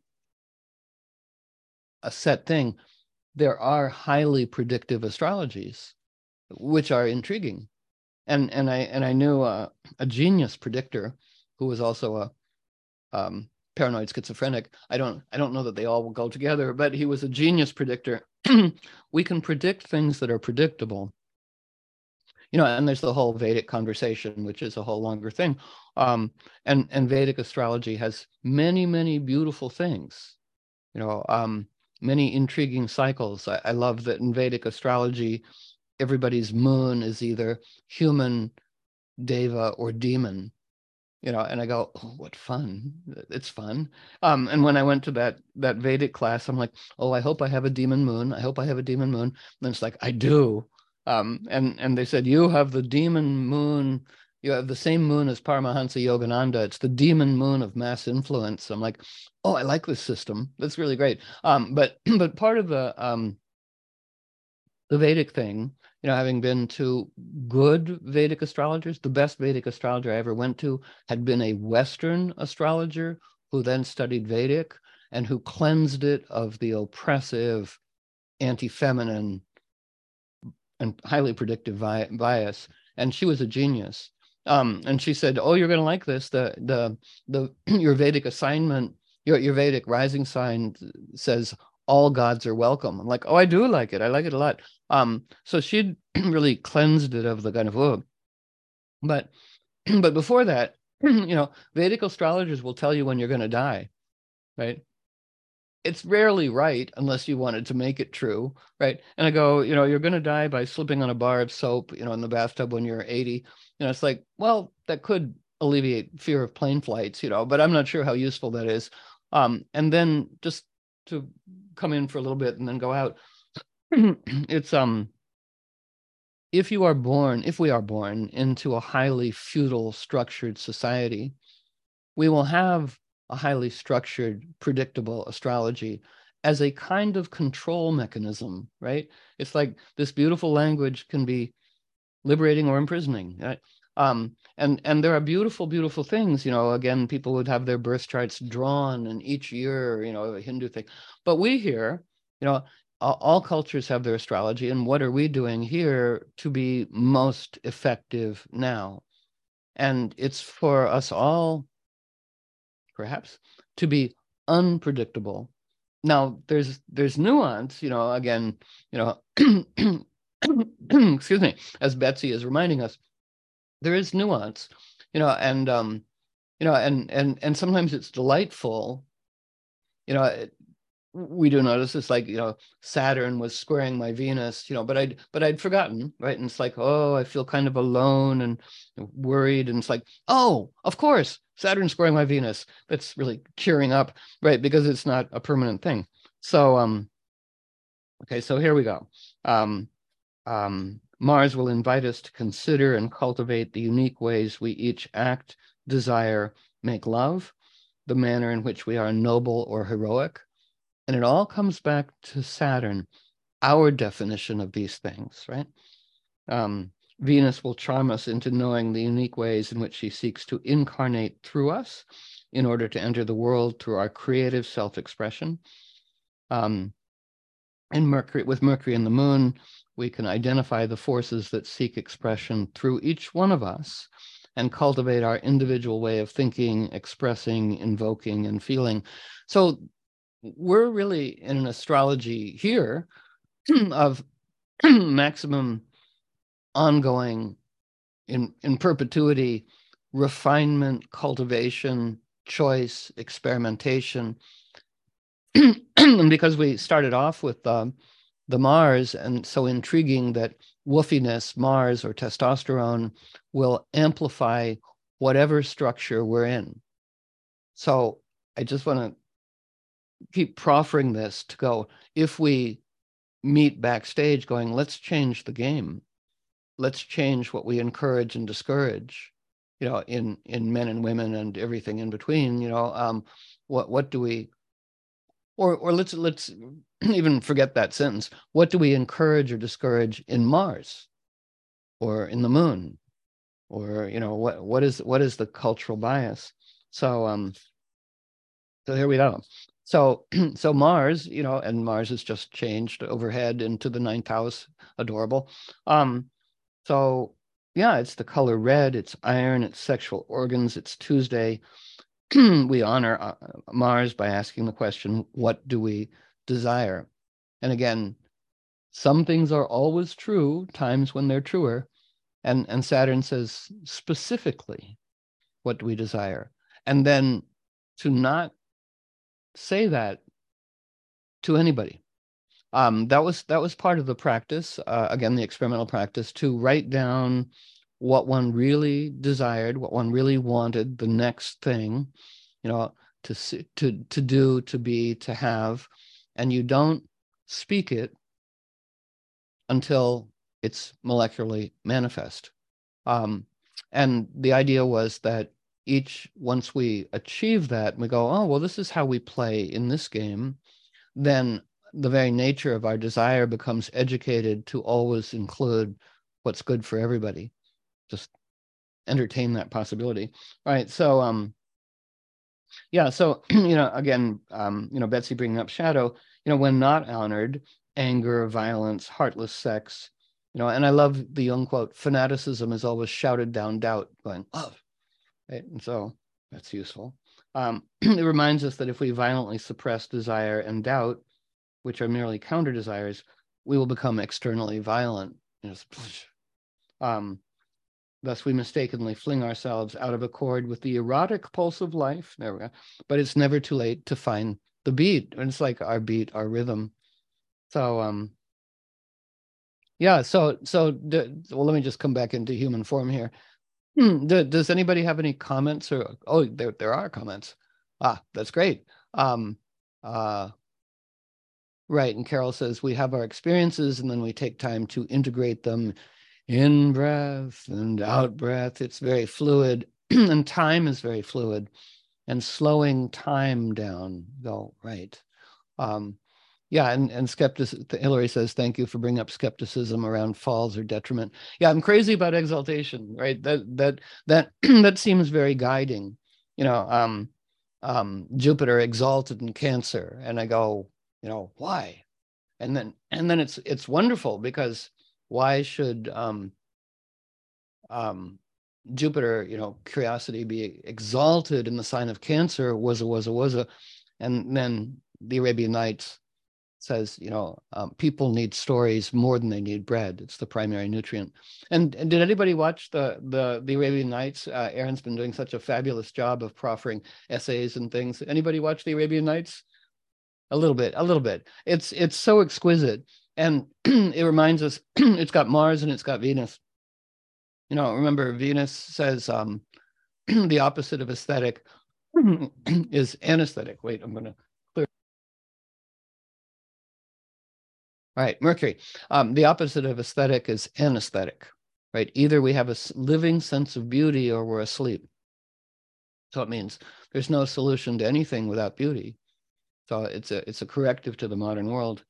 a set thing. There are highly predictive astrologies, which are intriguing. And I knew a genius predictor who was also a paranoid schizophrenic. I don't know that they all will go together, but he was a genius predictor. We can predict things that are predictable. And there's the whole Vedic conversation, which is a whole longer thing. And Vedic astrology has many, many beautiful things, many intriguing cycles. I love that in Vedic astrology, everybody's moon is either human, deva, or demon, and I go, oh, what fun. It's fun. And when I went to that Vedic class, I'm like, oh, I hope I have a demon moon. I hope I have a demon moon. And it's like, I do. And they said, you have the demon moon. You have the same moon as Paramahansa Yogananda. It's the demon moon of mass influence. I'm like, oh, I like this system. That's really great. But part of the Vedic thing, having been to good Vedic astrologers, the best Vedic astrologer I ever went to had been a Western astrologer who then studied Vedic and who cleansed it of the oppressive, anti-feminine, and highly predictive bias. And she was a genius. And she said, oh, you're going to like this. Your Vedic assignment, your Vedic rising sign says all gods are welcome. I'm like, oh, I do like it. I like it a lot. So she'd really cleansed it of the kind of, but before that, Vedic astrologers will tell you when you're going to die, right? It's rarely right unless you wanted to make it true, right? And I go, you're going to die by slipping on a bar of soap, in the bathtub when you're 80. It's like, well, that could alleviate fear of plane flights, but I'm not sure how useful that is. And then just to come in for a little bit and then go out, it's if we are born into a highly feudal structured society, we will have a highly structured, predictable astrology as a kind of control mechanism, right? It's like this beautiful language can be liberating or imprisoning, right? And there are beautiful, beautiful things, again, people would have their birth charts drawn and each year, a Hindu thing. But we here, all cultures have their astrology. And what are we doing here to be most effective now? And it's for us all, perhaps, to be unpredictable. Now, there's nuance, again, excuse me, as Betsy is reminding us, there is nuance, and sometimes it's delightful. We do notice it's like, Saturn was squaring my Venus, but I'd forgotten, right? And it's like, oh, I feel kind of alone and worried. And it's like, oh, of course, Saturn squaring my Venus. That's really cheering up, right? Because it's not a permanent thing. So, okay, so here we go. Mars will invite us to consider and cultivate the unique ways we each act, desire, make love, the manner in which we are noble or heroic. And it all comes back to Saturn, our definition of these things, right? Venus will charm us into knowing the unique ways in which she seeks to incarnate through us in order to enter the world through our creative self-expression. And with Mercury and the Moon, we can identify the forces that seek expression through each one of us and cultivate our individual way of thinking, expressing, invoking, and feeling. So we're really in an astrology here of maximum ongoing, in perpetuity, refinement, cultivation, choice, experimentation. because we started off with the Mars, and so intriguing that woofiness, Mars or testosterone, will amplify whatever structure we're in. So I just want to keep proffering this to go, if we meet backstage going, let's change the game. Let's change what we encourage and discourage, in men and women and everything in between, what do we, or let's even forget that sentence. What do we encourage or discourage in Mars or in the moon? Or, what is the cultural bias? So here we go. So Mars, and Mars has just changed overhead into the 9th house, adorable. So yeah, it's the color red, it's iron, it's sexual organs, it's Tuesday. We honor Mars by asking the question, what do we desire? And again, some things are always true, times when they're truer. And Saturn says specifically, what do we desire? And then to not say that to anybody. That was part of the practice, again, the experimental practice, to write down what one really desired, what one really wanted, the next thing, to do, to be, to have, and you don't speak it until it's molecularly manifest. And the idea was that once we achieve that, we go, oh, well, this is how we play in this game, then the very nature of our desire becomes educated to always include what's good for everybody. Just entertain that possibility. All right. So, yeah. So, again, Betsy bringing up shadow, when not honored, anger, violence, heartless sex, and I love the Jung quote, fanaticism is always shouted down doubt, going, love. Right? And so that's useful. It reminds us that if we violently suppress desire and doubt, which are merely counter desires, we will become externally violent. Thus, we mistakenly fling ourselves out of accord with the erotic pulse of life. There we go. But it's never too late to find the beat. And it's like our beat, our rhythm. So, yeah. So let me just come back into human form here. Does anybody have any comments? Or there are comments. That's great. Right. And Carol says, we have our experiences and then we take time to integrate them. In breath and out breath. It's very fluid, and time is very fluid, and slowing time down. Right. Yeah, and skepticism. Hillary says, thank you for bringing up skepticism around falls or detriment. Yeah, I'm crazy about exaltation, right? That seems very guiding. Jupiter exalted in Cancer, and I go, why? And then it's wonderful, because why should Jupiter, curiosity, be exalted in the sign of Cancer? Was a. And then the Arabian Nights says, people need stories more than they need bread. It's the primary nutrient. And did anybody watch the Arabian Nights? Aaron's been doing such a fabulous job of proffering essays and things. Anybody watch the Arabian Nights? A little bit. It's so exquisite. And it reminds us, it's got Mars and it's got Venus. Remember, Venus says the opposite of aesthetic is anesthetic. Wait, I'm going to clear. All right, Mercury. The opposite of aesthetic is anesthetic, right? Either we have a living sense of beauty or we're asleep. So it means there's no solution to anything without beauty. So it's a corrective to the modern world.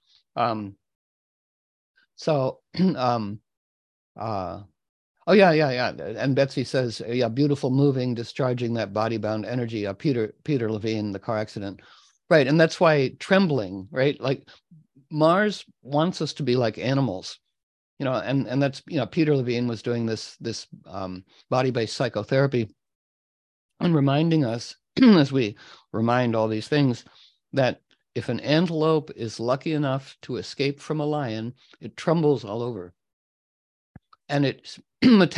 Oh yeah. And Betsy says, yeah, beautiful, moving, discharging that body-bound energy. Peter Levine, the car accident, right? And that's why trembling, right? Like Mars wants us to be like animals, and that's Peter Levine was doing this body-based psychotherapy and reminding us, as we remind all these things, that if an antelope is lucky enough to escape from a lion, it trembles all over. And it's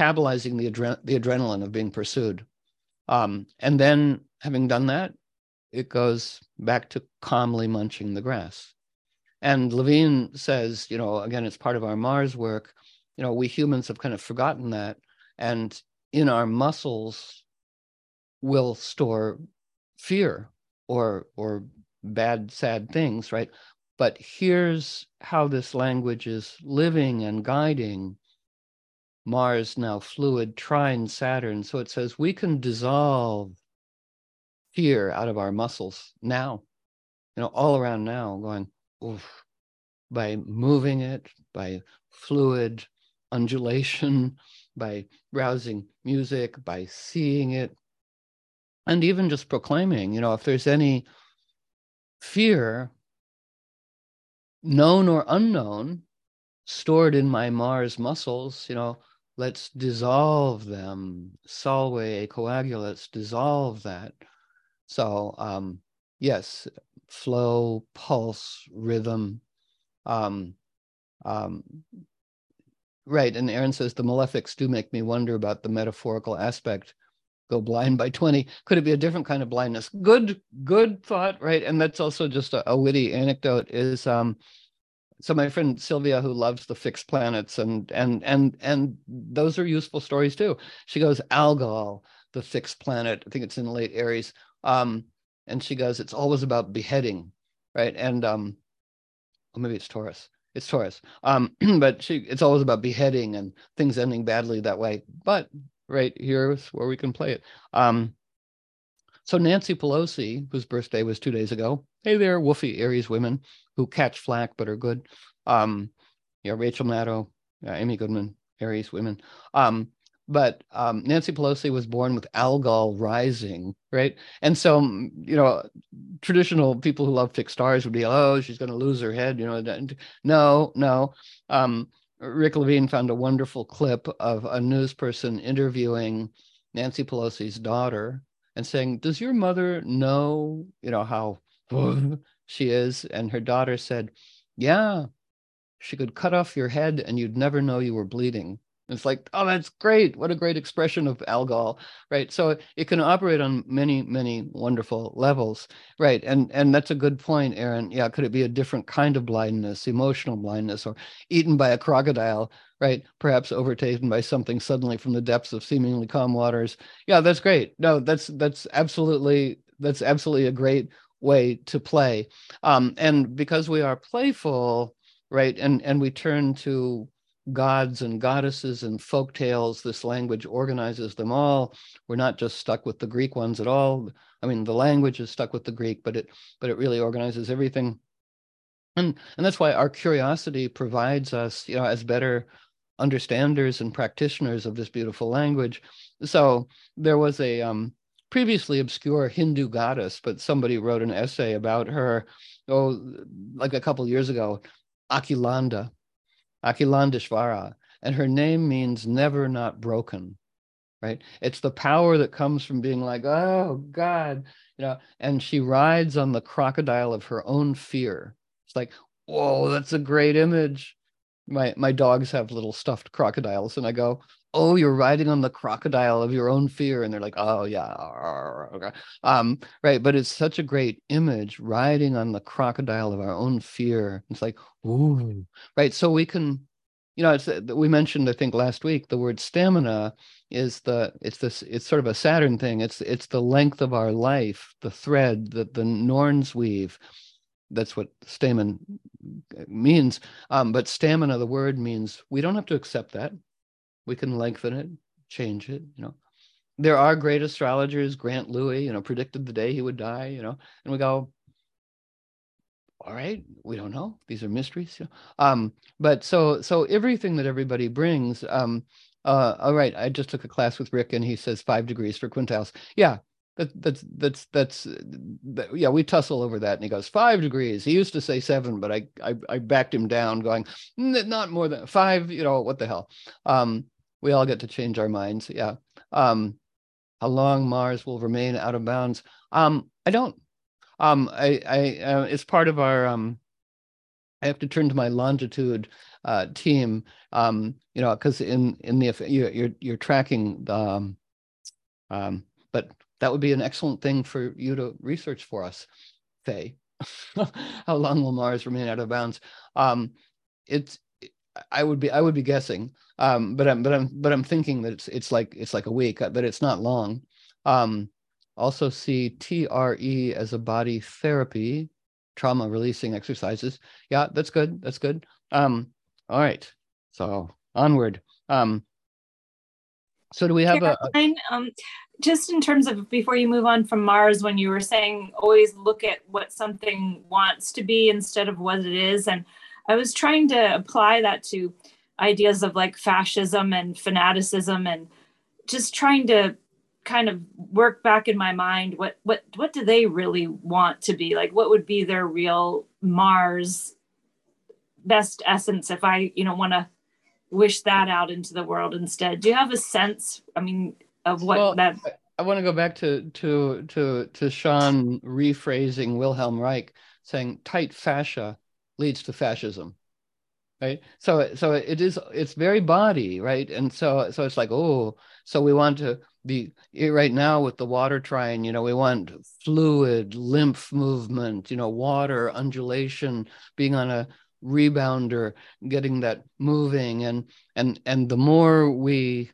metabolizing the adrenaline of being pursued. And then having done that, it goes back to calmly munching the grass. And Levine says, again, it's part of our Mars work. We humans have kind of forgotten that. And in our muscles will store fear or bad, sad things, right? But here's how this language is living and guiding Mars, now fluid, trine Saturn. So it says we can dissolve fear out of our muscles now, all around now, going, oof, by moving it, by fluid undulation, by rousing music, by seeing it, and even just proclaiming, if there's any fear, known or unknown, stored in my Mars muscles, let's dissolve them. Solve coagula, let's dissolve that. So, yes, flow, pulse, rhythm. Right, and Aaron says, the malefics do make me wonder about the metaphorical aspect. Go blind by 20. Could it be a different kind of blindness? Good thought, right? And that's also just a witty anecdote is, so my friend Sylvia, who loves the fixed planets, and those are useful stories too. She goes, Algol, the fixed planet, I think it's in late Aries. And she goes, it's always about beheading, right? And maybe it's Taurus. It's Taurus. But it's always about beheading and things ending badly that way. But right here's where we can play it. So Nancy Pelosi, whose birthday was 2 days ago, hey there, woofy Aries women who catch flack but are good. Rachel Maddow, Amy Goodman, Aries women. But Nancy Pelosi was born with Algol rising, right? And so, traditional people who love fixed stars would be, oh, she's going to lose her head, No. Rick Levine found a wonderful clip of a news person interviewing Nancy Pelosi's daughter and saying, does your mother know, how she is? And her daughter said, yeah, she could cut off your head and you'd never know you were bleeding. It's like, oh, that's great. What a great expression of Algol, right? So it can operate on many, many wonderful levels, right? And that's a good point, Aaron. Yeah, could it be a different kind of blindness, emotional blindness, or eaten by a crocodile, right? Perhaps overtaken by something suddenly from the depths of seemingly calm waters. Yeah, that's great. No, that's absolutely a great way to play. And because we are playful, right, and we turn to gods and goddesses and folk tales, this language organizes them all. We're not just stuck with the Greek ones at all. I mean, the language is stuck with the Greek, but it really organizes everything. And that's why our curiosity provides us, as better understanders and practitioners of this beautiful language. So there was a previously obscure Hindu goddess, but somebody wrote an essay about her, like a couple years ago, Akhilandeshvara, and her name means never not broken, right? It's the power that comes from being like, oh God, and she rides on the crocodile of her own fear. It's like, whoa, that's a great image. My dogs have little stuffed crocodiles, and I go, oh, you're riding on the crocodile of your own fear. And they're like, oh yeah, okay. Right. But it's such a great image, riding on the crocodile of our own fear. It's like, ooh, right. So we can, we mentioned, I think last week, the word stamina is it's sort of a Saturn thing. It's the length of our life, the thread that the Norns weave. That's what stamen means. But stamina, the word means we don't have to accept that. We can lengthen it, change it, There are great astrologers, Grant Louis, predicted the day he would die, and we go, all right, we don't know. These are mysteries. But so everything that everybody brings, all right, I just took a class with Rick and he says 5 degrees for quintiles. Yeah. Yeah, we tussle over that, and he goes 5 degrees. He used to say 7, but I backed him down, going, not more than 5. What the hell? We all get to change our minds. Yeah. How long Mars will remain out of bounds? I don't. It's part of our. I have to turn to my longitude team. Because in the you're tracking the. But that would be an excellent thing for you to research for us, Faye. How long will Mars remain out of bounds? It's I would be guessing, but I'm thinking that it's like a week, but it's not long. Also see TRE as a body therapy, trauma releasing exercises. Yeah, that's good. That's good. All right. So onward. So do we have Caroline, just in terms of before you move on from Mars, when you were saying always look at what something wants to be instead of what it is, and I was trying to apply that to ideas of like fascism and fanaticism, and just trying to kind of work back in my mind what do they really want to be, like what would be their real Mars best essence if I want to wish that out into the world instead. Do you have a sense, I mean, of what that? I want to go back to Sean rephrasing Wilhelm Reich, saying tight fascia leads to fascism, right? So it's very body, right? And so it's like, oh, so we want to be right now with the water trine, we want fluid lymph movement, water undulation, being on a rebounder, getting that moving, and the more we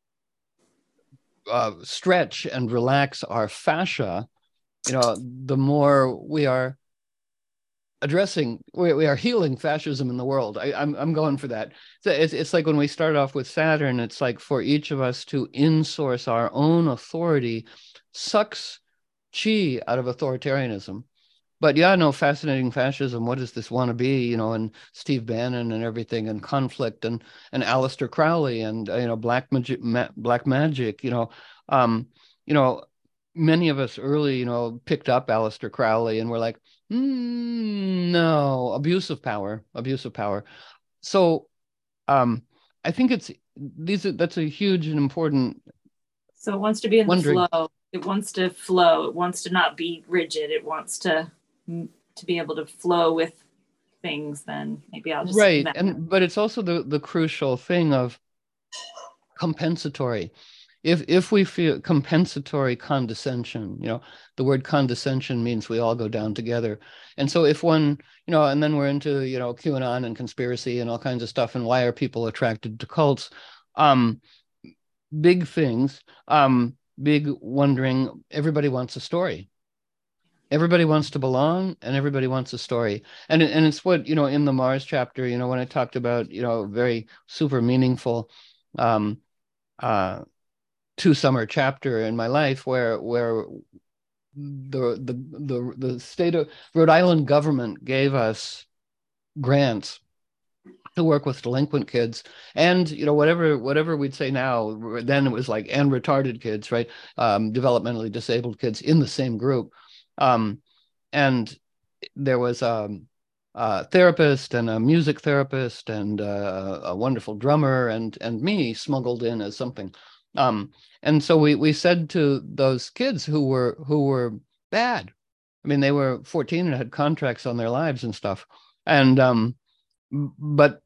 stretch and relax our fascia, the more we are addressing, we are healing fascism in the world. I'm going for that. So it's like when we start off with Saturn, it's like for each of us to insource our own authority sucks chi out of authoritarianism. But yeah, no, fascinating fascism. What does this want to be? And Steve Bannon and everything, and conflict, and Aleister Crowley, and black magic. Many of us early, picked up Aleister Crowley, and we're like, no, abuse of power. So, I think that's a huge and important. So it wants to be in the flow. It wants to flow. It wants to not be rigid. It wants to be able to flow with things. Then maybe I'll just but it's also the crucial thing of compensatory. If we feel compensatory condescension, the word condescension means we all go down together. And so if one, and then we're into, QAnon and conspiracy and all kinds of stuff, and why are people attracted to cults? Big things, big wondering, everybody wants a story. Everybody wants to belong, and everybody wants a story. And it's what, in the Mars chapter, when I talked about, very super meaningful, 2-summer chapter in my life where the state of Rhode Island government gave us grants to work with delinquent kids, and whatever we'd say now, then it was like, and retarded kids, right? Developmentally disabled kids in the same group, and there was a therapist and a music therapist and a wonderful drummer and me smuggled in as something. And so we said to those kids who were bad, I mean, they were 14 and had contracts on their lives and stuff. And but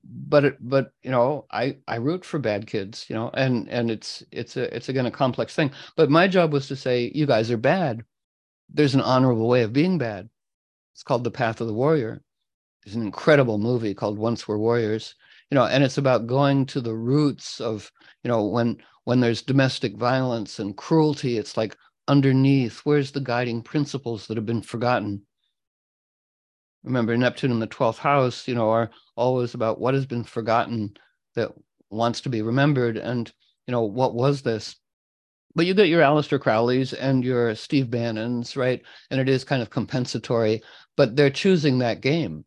I root for bad kids, and it's again a complex thing. But my job was to say, you guys are bad. There's an honorable way of being bad. It's called The Path of the Warrior. There's an incredible movie called Once We're Warriors, and it's about going to the roots of, when there's domestic violence and cruelty, it's like underneath, where's the guiding principles that have been forgotten? Remember, Neptune in the 12th house, are always about what has been forgotten that wants to be remembered. And, what was this? But you get your Aleister Crowleys and your Steve Bannons, right? And it is kind of compensatory, but they're choosing that game.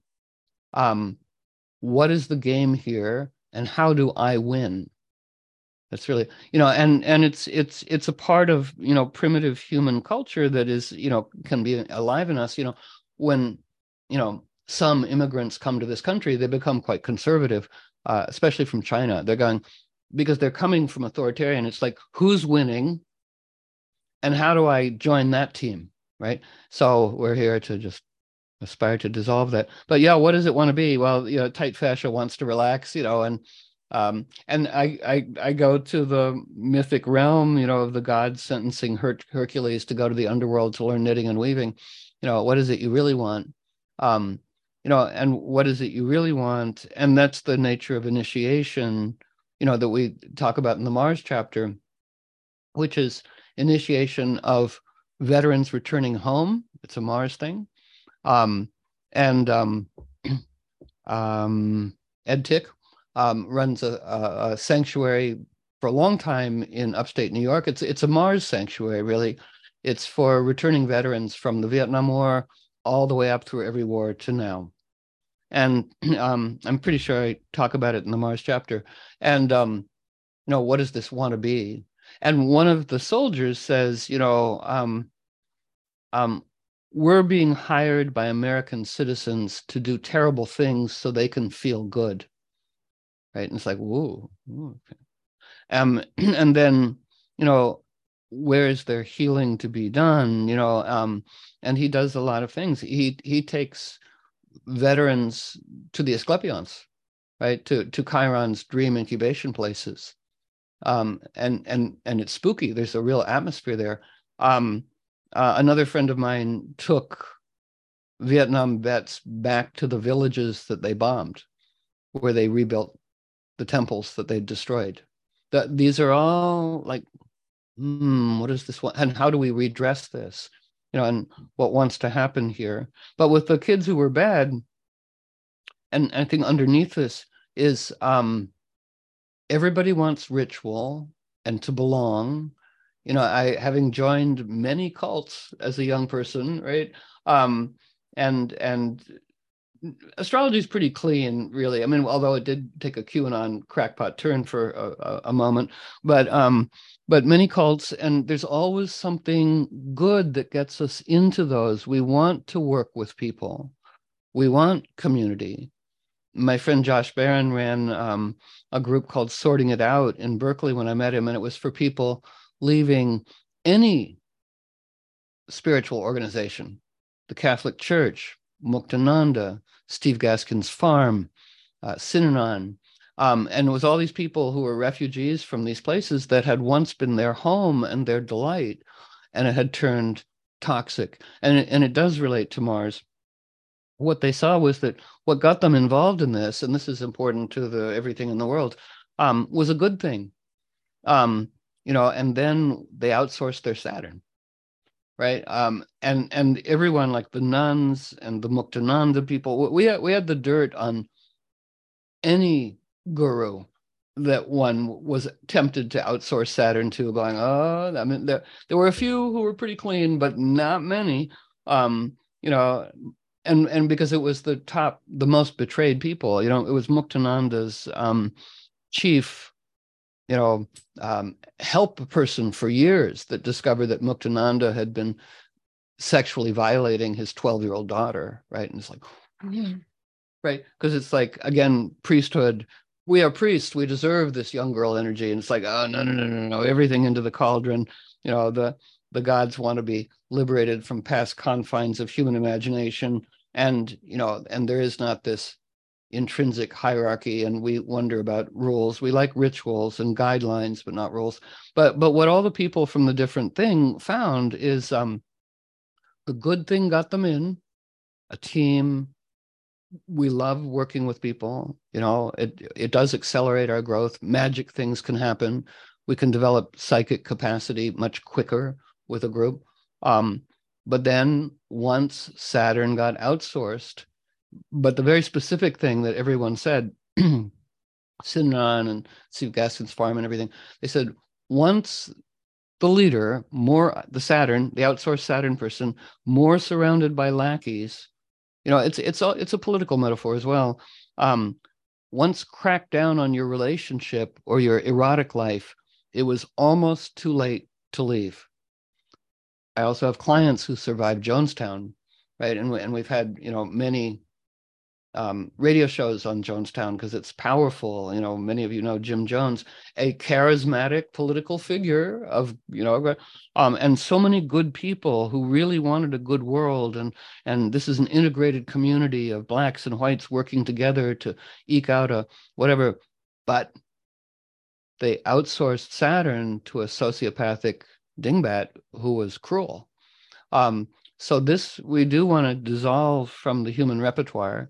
What is the game here, and how do I win? That's really, and it's a part of, primitive human culture that is, can be alive in us. When, some immigrants come to this country, they become quite conservative, especially from China. They're going, because they're coming from authoritarian. It's like, who's winning and how do I join that team, right? So we're here to just aspire to dissolve that. But yeah, what does it want to be? Well, tight fascia wants to relax, and And I go to the mythic realm, of the gods sentencing Hercules to go to the underworld to learn knitting and weaving. What is it you really want? And what is it you really want? And that's the nature of initiation, that we talk about in the Mars chapter, which is initiation of veterans returning home. It's a Mars thing. And Ed Tick runs a sanctuary for a long time in upstate New York. It's a Mars sanctuary, really. It's for returning veterans from the Vietnam War all the way up through every war to now. And I'm pretty sure I talk about it in the Mars chapter. And, what does this want to be? And one of the soldiers says, we're being hired by American citizens to do terrible things so they can feel good. Right. And it's like, whoa. Okay. And then, where is their healing to be done? And he does a lot of things. He takes veterans to the Asclepions, right? To Chiron's dream incubation places. And it's spooky. There's a real atmosphere there. Another friend of mine took Vietnam vets back to the villages that they bombed, where they rebuilt the temples that they destroyed. These are all like, what is this one? And how do we redress this? And what wants to happen here? But with the kids who were bad, and I think underneath this is everybody wants ritual and to belong. I having joined many cults as a young person, right? And astrology is pretty clean, really. I mean, although it did take a QAnon crackpot turn for a moment, but many cults, and there's always something good that gets us into those. We want to work with people. We want community. My friend Josh Barron ran a group called Sorting It Out in Berkeley when I met him, and it was for people leaving any spiritual organization, the Catholic Church, Muktananda, Steve Gaskin's farm, Synanon. And it was all these people who were refugees from these places that had once been their home and their delight, and it had turned toxic. And it does relate to Mars. What they saw was that what got them involved in this, and this is important to the everything in the world, was a good thing. And then they outsourced their Saturn. Right. And everyone, like the nuns and the Muktananda people, we had the dirt on any guru that one was tempted to outsource Saturn to, going, I mean, there were a few who were pretty clean, but not many. And because it was the most betrayed people, it was Muktananda's chief help person for years that discovered that Muktananda had been sexually violating his 12-year-old daughter, right? And it's like, right? Because it's like, again, priesthood, we are priests, we deserve this young girl energy. And it's like, oh, no, everything into the cauldron. The gods want to be liberated from past confines of human imagination. And, and there is not this intrinsic hierarchy, and we wonder about rules. We like rituals and guidelines, but not rules. But what all the people from the different thing found is the good thing got them in, a team. We love working with people. It does accelerate our growth. Magic things can happen. We can develop psychic capacity much quicker with a group. But then once Saturn got outsourced, but the very specific thing that everyone said, Synanon and Steve Gaskin's farm and everything, they said, once the leader, the Saturn, the outsourced Saturn person, more surrounded by lackeys, it's a political metaphor as well. Once cracked down on your relationship or your erotic life, it was almost too late to leave. I also have clients who survived Jonestown, right? And we've had, many radio shows on Jonestown because it's powerful. Many of you know Jim Jones, a charismatic political figure of, and so many good people who really wanted a good world. And this is an integrated community of Blacks and whites working together to eke out a whatever but they outsourced Saturn to a sociopathic dingbat who was cruel. So this we do want to dissolve from the human repertoire,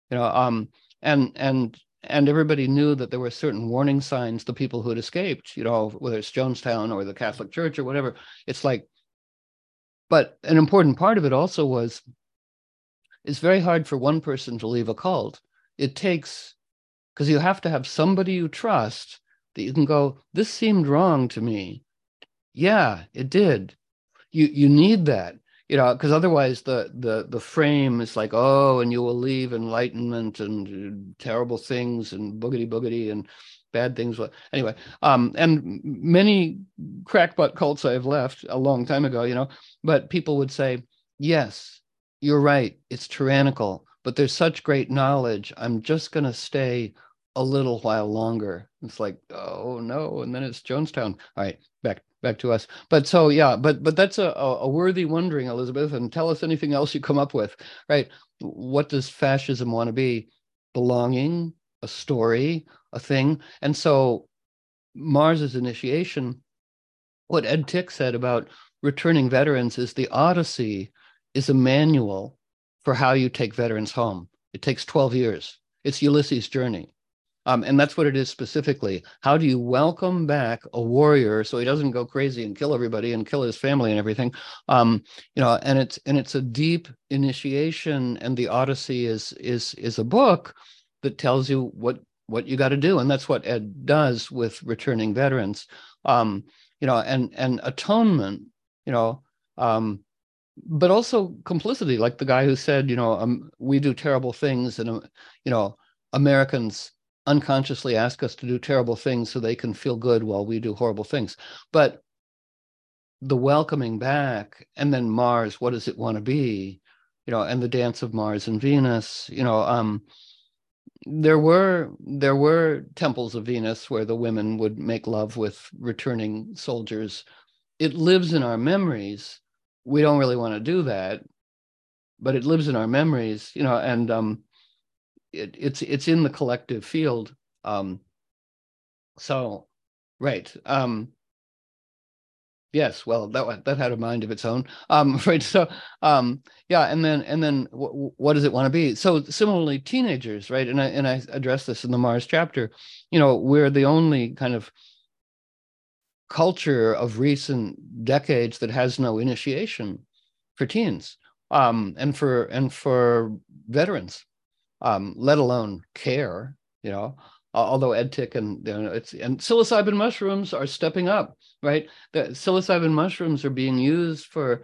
and everybody knew that there were certain warning signs to people who had escaped, whether it's Jonestown or the Catholic Church or whatever. It's like, but an important part of it also was, it's very hard for one person to leave a cult. It takes, because you have to have somebody you trust that you can go, this seemed wrong to me. Yeah, it did. You need that, because otherwise the frame is like, oh, and you will leave enlightenment and terrible things and boogity and bad things. Anyway, and many crackpot cults I have left a long time ago, but people would say, yes, you're right, it's tyrannical, but there's such great knowledge. I'm just going to stay a little while longer. It's like, oh no, and then it's Jonestown. All right, back to us. But so yeah, but that's a worthy wondering, Elizabeth, and tell us anything else you come up with, right? What does fascism want to be? Belonging, a story, a thing. And so Mars's initiation, what Ed Tick said about returning veterans is the Odyssey is a manual for how you take veterans home. It takes 12 years. It's Ulysses' journey. And that's what it is specifically. How do you welcome back a warrior so he doesn't go crazy and kill everybody and kill his family and everything? And it's a deep initiation. And the Odyssey is a book that tells you what you got to do, and that's what Ed does with returning veterans. And atonement. But also complicity, like the guy who said, we do terrible things, and Americans unconsciously ask us to do terrible things so they can feel good while we do horrible things. But the welcoming back, and then Mars, what does it want to be? And the dance of Mars and Venus, there were temples of Venus where the women would make love with returning soldiers. It lives in our memories. We don't really want to do that, but it lives in our memories, and it's in the collective field. So, right. Yes, well, that had a mind of its own. Right. So, yeah, and then what does it want to be? So similarly, teenagers, right? And I address this in the Mars chapter. We're the only kind of culture of recent decades that has no initiation for teens, and for veterans. Let alone care, although Ed Tick and psilocybin mushrooms are stepping up, right? The psilocybin mushrooms are being used for,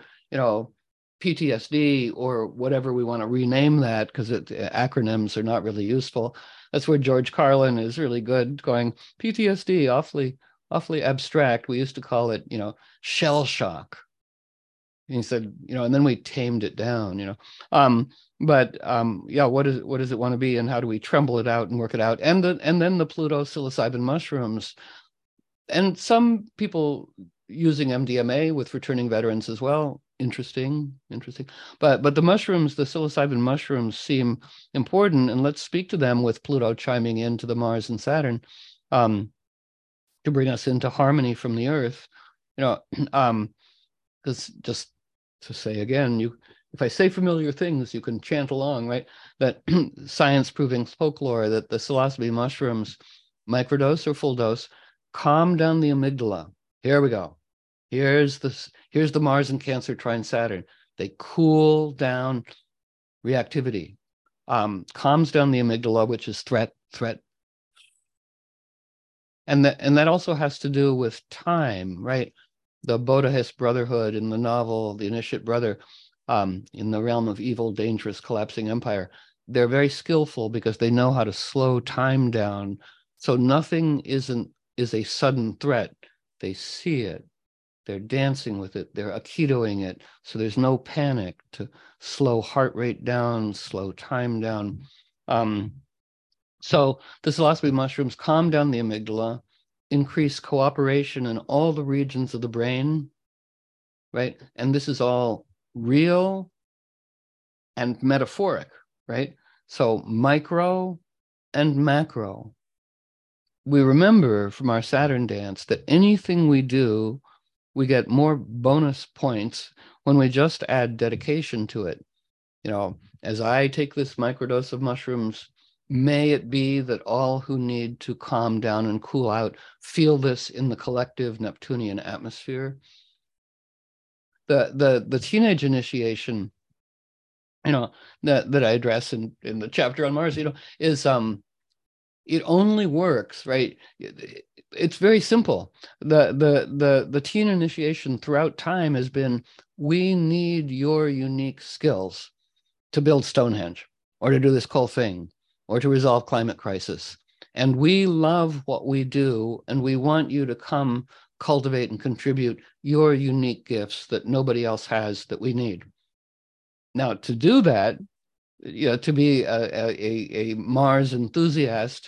PTSD or whatever we want to rename that, because acronyms are not really useful. That's where George Carlin is really good, going PTSD, awfully abstract. We used to call it, shell shock. And he said, and then we tamed it down, But yeah, what does it want to be, and how do we tremble it out and work it out? And then the Pluto psilocybin mushrooms, and some people using MDMA with returning veterans as well. Interesting. But the mushrooms, the psilocybin mushrooms, seem important, and let's speak to them with Pluto chiming into the Mars and Saturn, to bring us into harmony from the Earth. Because just to say again, if I say familiar things, you can chant along, right? That science proving folklore that the psilocybe mushrooms, microdose or full dose, calm down the amygdala. Here we go. Here's the Mars and Cancer trine Saturn. They cool down reactivity, calms down the amygdala, which is threat. And that also has to do with time, right? The Bodahist Brotherhood in the novel, The Initiate Brother, in the realm of evil, dangerous, collapsing empire, they're very skillful because they know how to slow time down. So nothing is a sudden threat. They see it. They're dancing with it. They're Aikidoing it. So there's no panic, to slow heart rate down, slow time down. So the psilocybe mushrooms calm down the amygdala, increase cooperation in all the regions of the brain, right? And this is all real and metaphoric, right? So micro and macro. we remember from our Saturn dance that anything we do, we get more bonus points when we just add dedication to it. As I take this microdose of mushrooms, may it be that all who need to calm down and cool out feel this in the collective Neptunian atmosphere. The teenage initiation, that I address in the chapter on Mars, is it only works, right? It's very simple. The teen initiation throughout time has been, we need your unique skills to build Stonehenge, or to do this cool thing, or to resolve climate crisis. And we love what we do, and we want you to come cultivate and contribute your unique gifts that nobody else has that we need. Now, to do that, to be a Mars enthusiast,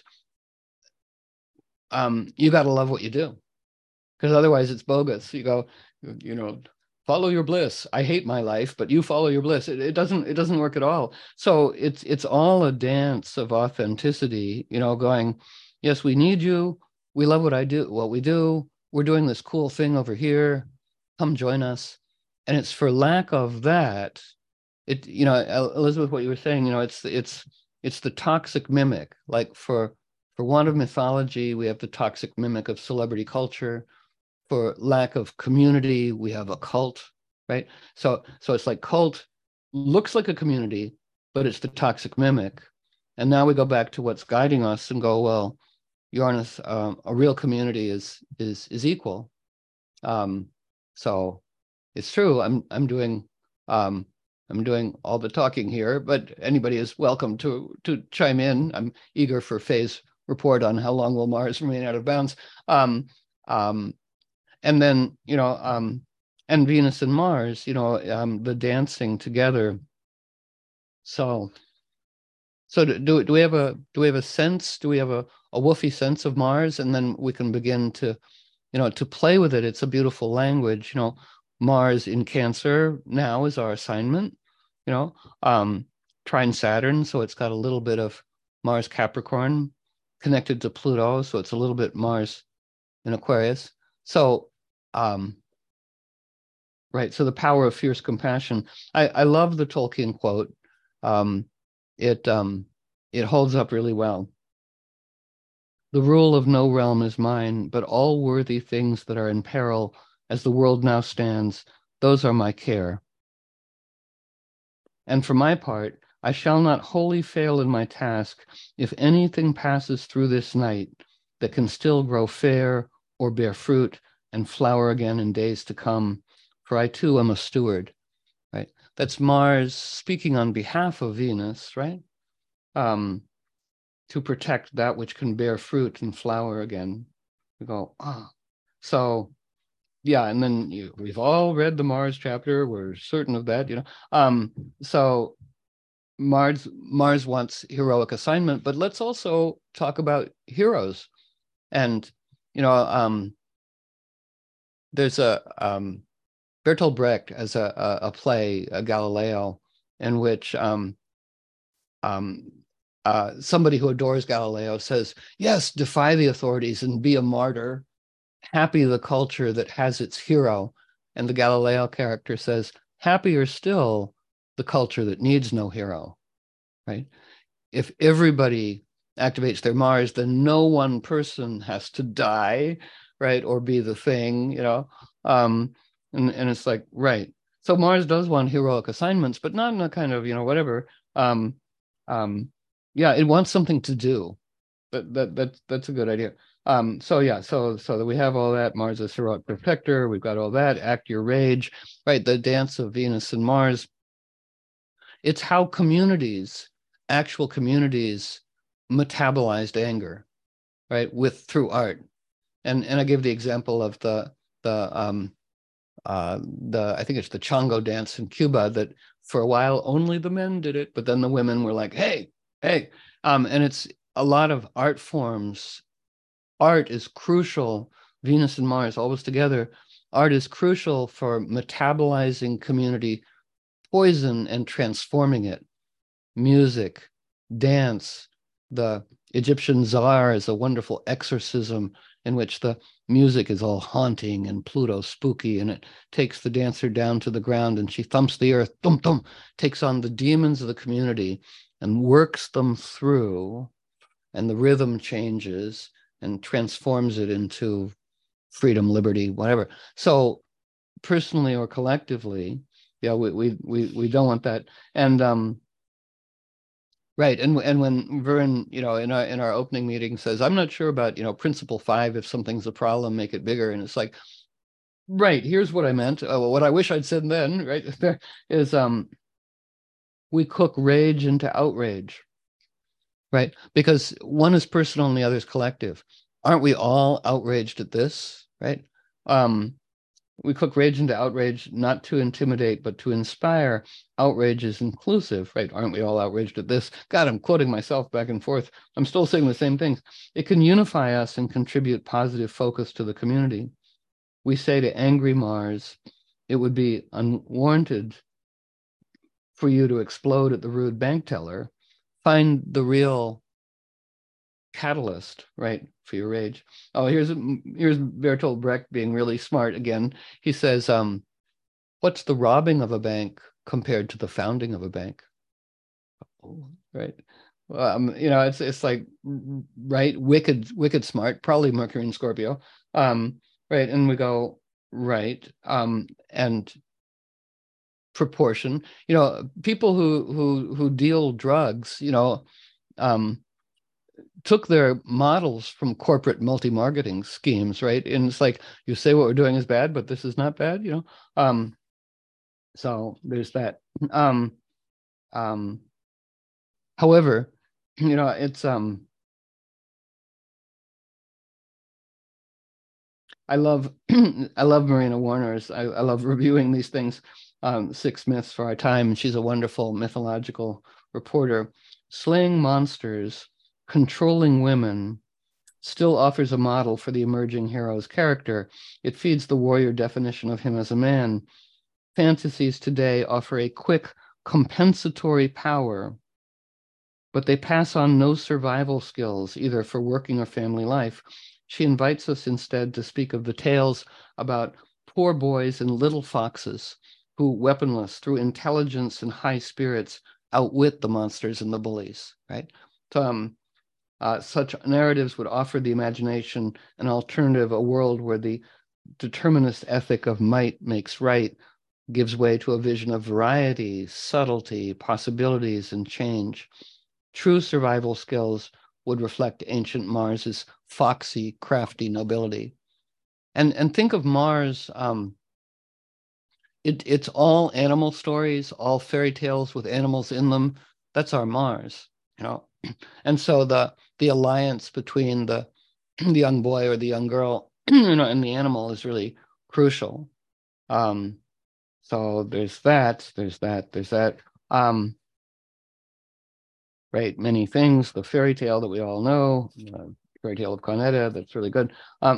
you got to love what you do, because otherwise it's bogus. You go, follow your bliss. I hate my life, but you follow your bliss. It doesn't work at all. So it's all a dance of authenticity, going, yes, we need you. We love what we do. We're doing this cool thing over here. Come join us. And it's for lack of that, Elizabeth, what you were saying, it's the toxic mimic. Like for want of mythology, we have the toxic mimic of celebrity culture. For lack of community, we have a cult, right? So it's like cult looks like a community, but it's the toxic mimic. And now we go back to what's guiding us and go, well, Jonas, a real community is equal. So it's true. I'm doing all the talking here, but anybody is welcome to chime in. I'm eager for Faye's report on how long will Mars remain out of bounds. And then, and Venus and Mars, the dancing together. So do we have a sense? Do we have a woofy sense of Mars? And then we can begin to play with it. It's a beautiful language. Mars in Cancer now is our assignment. Trine Saturn, so it's got a little bit of Mars Capricorn connected to Pluto, so it's a little bit Mars in Aquarius. So right, so the power of fierce compassion. I love the Tolkien quote. It holds up really well. The rule of no realm is mine, but all worthy things that are in peril as the world now stands, those are my care. And for my part, I shall not wholly fail in my task if anything passes through this night that can still grow fair or bear fruit and flower again in days to come, for I too am a steward, right? That's Mars speaking on behalf of Venus, right? To protect that which can bear fruit and flower again. We go, So, yeah, and then we've all read the Mars chapter. We're certain of that, So Mars wants heroic assignment, but let's also talk about heroes. And, there's a Bertolt Brecht has a play, Galileo, in which somebody who adores Galileo says, yes, defy the authorities and be a martyr. Happy the culture that has its hero. And the Galileo character says, happier still the culture that needs no hero, right? If everybody activates their Mars, then no one person has to die, right? Or be the thing, and it's like, right. So Mars does want heroic assignments, but not in a kind of, whatever. Yeah, it wants something to do. That's a good idea. So that we have all that. Mars is heroic protector. We've got all that. Act your rage, right? The dance of Venus and Mars. It's how actual communities, metabolized anger, right? Through art. And I give the example of the I think it's the Chongo dance in Cuba, that for a while only the men did it, but then the women were like, hey. And it's a lot of art forms. Art is crucial. Venus and Mars always together. Art is crucial for metabolizing community poison and transforming it. Music, dance, the Egyptian czar is a wonderful exorcism in which the music is all haunting and Pluto spooky, and it takes the dancer down to the ground and she thumps the earth, thump, thump, takes on the demons of the community and works them through, and the rhythm changes and transforms it into freedom, liberty, whatever. So personally or collectively, yeah, we don't want that. And right, and when Vern, in our opening meeting says, I'm not sure about, principle 5, if something's a problem, make it bigger. And it's like, right, here's what I meant. What I wish I'd said then, right, there is we cook rage into outrage, right? Because one is personal and the other is collective. Aren't we all outraged at this, right? We cook rage into outrage, not to intimidate, but to inspire. Outrage is inclusive, right? Aren't we all outraged at this? God, I'm quoting myself back and forth. I'm still saying the same things. It can unify us and contribute positive focus to the community. We say to angry Mars, it would be unwarranted for you to explode at the rude bank teller. Find the real catalyst, right, for your rage. Oh, here's Bertolt Brecht being really smart again. He says, what's the robbing of a bank compared to the founding of a bank? Oh, right. It's like, right, wicked smart, probably Mercury and Scorpio. Right, and we go, right, and proportion. People who deal drugs, took their models from corporate multi-marketing schemes, right? And it's like, you say what we're doing is bad, but this is not bad, so there's that. However, it's I love Marina Warner's. I love reviewing these things. 6 Myths for Our Time, and she's a wonderful mythological reporter. Slaying monsters, controlling women, still offers a model for the emerging hero's character. It feeds the warrior definition of him as a man. Fantasies today offer a quick compensatory power, but they pass on no survival skills, either for working or family life. She invites us instead to speak of the tales about poor boys and little foxes who, weaponless, through intelligence and high spirits, outwit the monsters and the bullies, right? Such narratives would offer the imagination an alternative, a world where the determinist ethic of might makes right gives way to a vision of variety, subtlety, possibilities, and change. True survival skills would reflect ancient Mars's foxy, crafty nobility. And think of Mars, it's all animal stories, all fairy tales with animals in them. That's our Mars, And so the alliance between the young boy or the young girl, and the animal is really crucial. So there's that. Right, many things. The fairy tale that we all know, Fairy Tale of Cornetta, that's really good.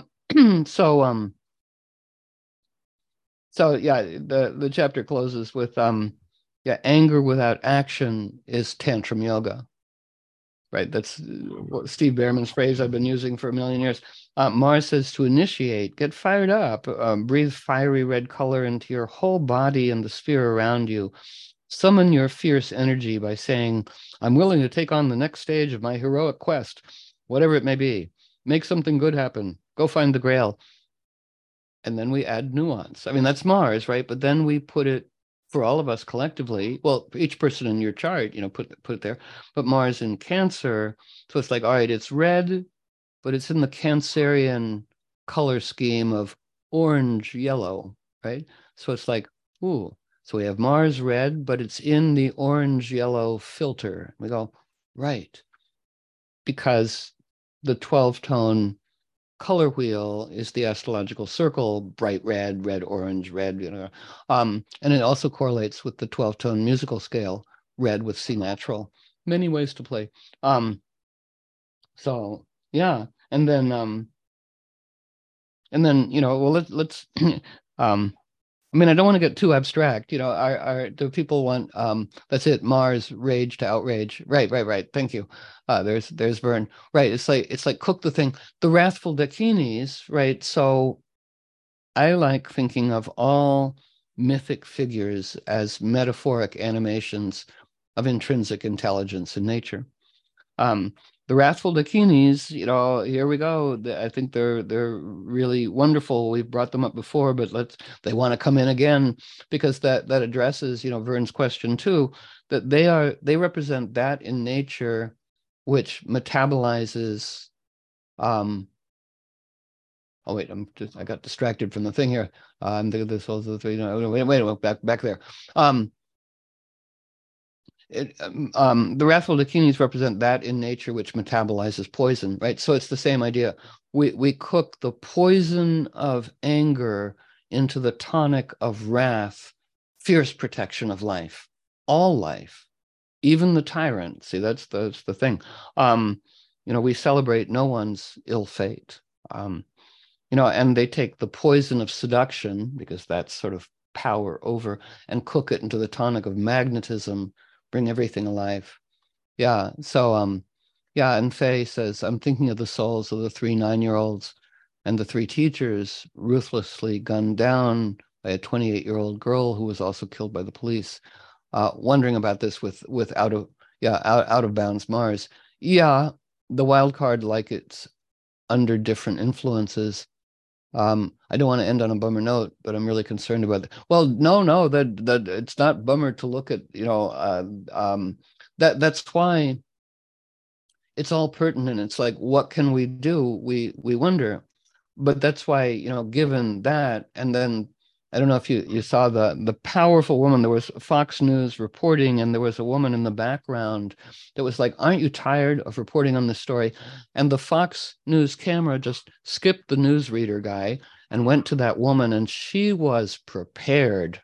So yeah, the chapter closes with anger without action is tantrum yoga. Right, that's Steve Behrman's phrase I've been using for a million years. Mars says to initiate, get fired up, breathe fiery red color into your whole body and the sphere around you. Summon your fierce energy by saying, I'm willing to take on the next stage of my heroic quest, whatever it may be. Make something good happen. Go find the Grail. And then we add nuance. I mean, that's Mars, right? But then we put it for all of us collectively. Well, for each person in your chart, put it there. But Mars in Cancer, so it's like, all right, it's red, but it's in the Cancerian color scheme of orange, yellow, right? So it's like, ooh. So we have Mars red, but it's in the orange-yellow filter. We go, right, because the 12-tone color wheel is the astrological circle, bright red, red, orange, red, and it also correlates with the 12-tone musical scale, red with C natural. Many ways to play. So yeah, and then well, let's I mean, I don't want to get too abstract. Do people want that's it, Mars, rage to outrage. Right. Thank you. There's Vern. Right. It's like cook the thing. The wrathful Dakinis, right? So I like thinking of all mythic figures as metaphoric animations of intrinsic intelligence in nature. The wrathful Dakinis, here we go. I think they're really wonderful. We've brought them up before, but they want to come in again because that addresses, Vern's question too, that they represent that in nature which metabolizes. Oh wait, I got distracted from the thing here. I'm thinking this also three. No, wait, back there. The wrathful Dakinis represent that in nature which metabolizes poison, right? So it's the same idea. We cook the poison of anger into the tonic of wrath, fierce protection of life, all life, even the tyrant. See, that's the thing. We celebrate no one's ill fate. And they take the poison of seduction, because that's sort of power over, and cook it into the tonic of magnetism, bring everything alive. Yeah. So, and Faye says, I'm thinking of the souls of the 3 9-year-olds and the 3 teachers ruthlessly gunned down by a 28-year-old girl who was also killed by the police. Wondering about this with out of bounds Mars. Yeah, the wild card, like it's under different influences. I don't want to end on a bummer note, but I'm really concerned about it. Well, no, that it's not bummer to look at, that's why it's all pertinent. It's like, what can we do? We wonder, but that's why, given that, and then I don't know if you saw the powerful woman. There was Fox News reporting, and there was a woman in the background that was like, aren't you tired of reporting on this story? And the Fox News camera just skipped the newsreader guy and went to that woman, and she was prepared.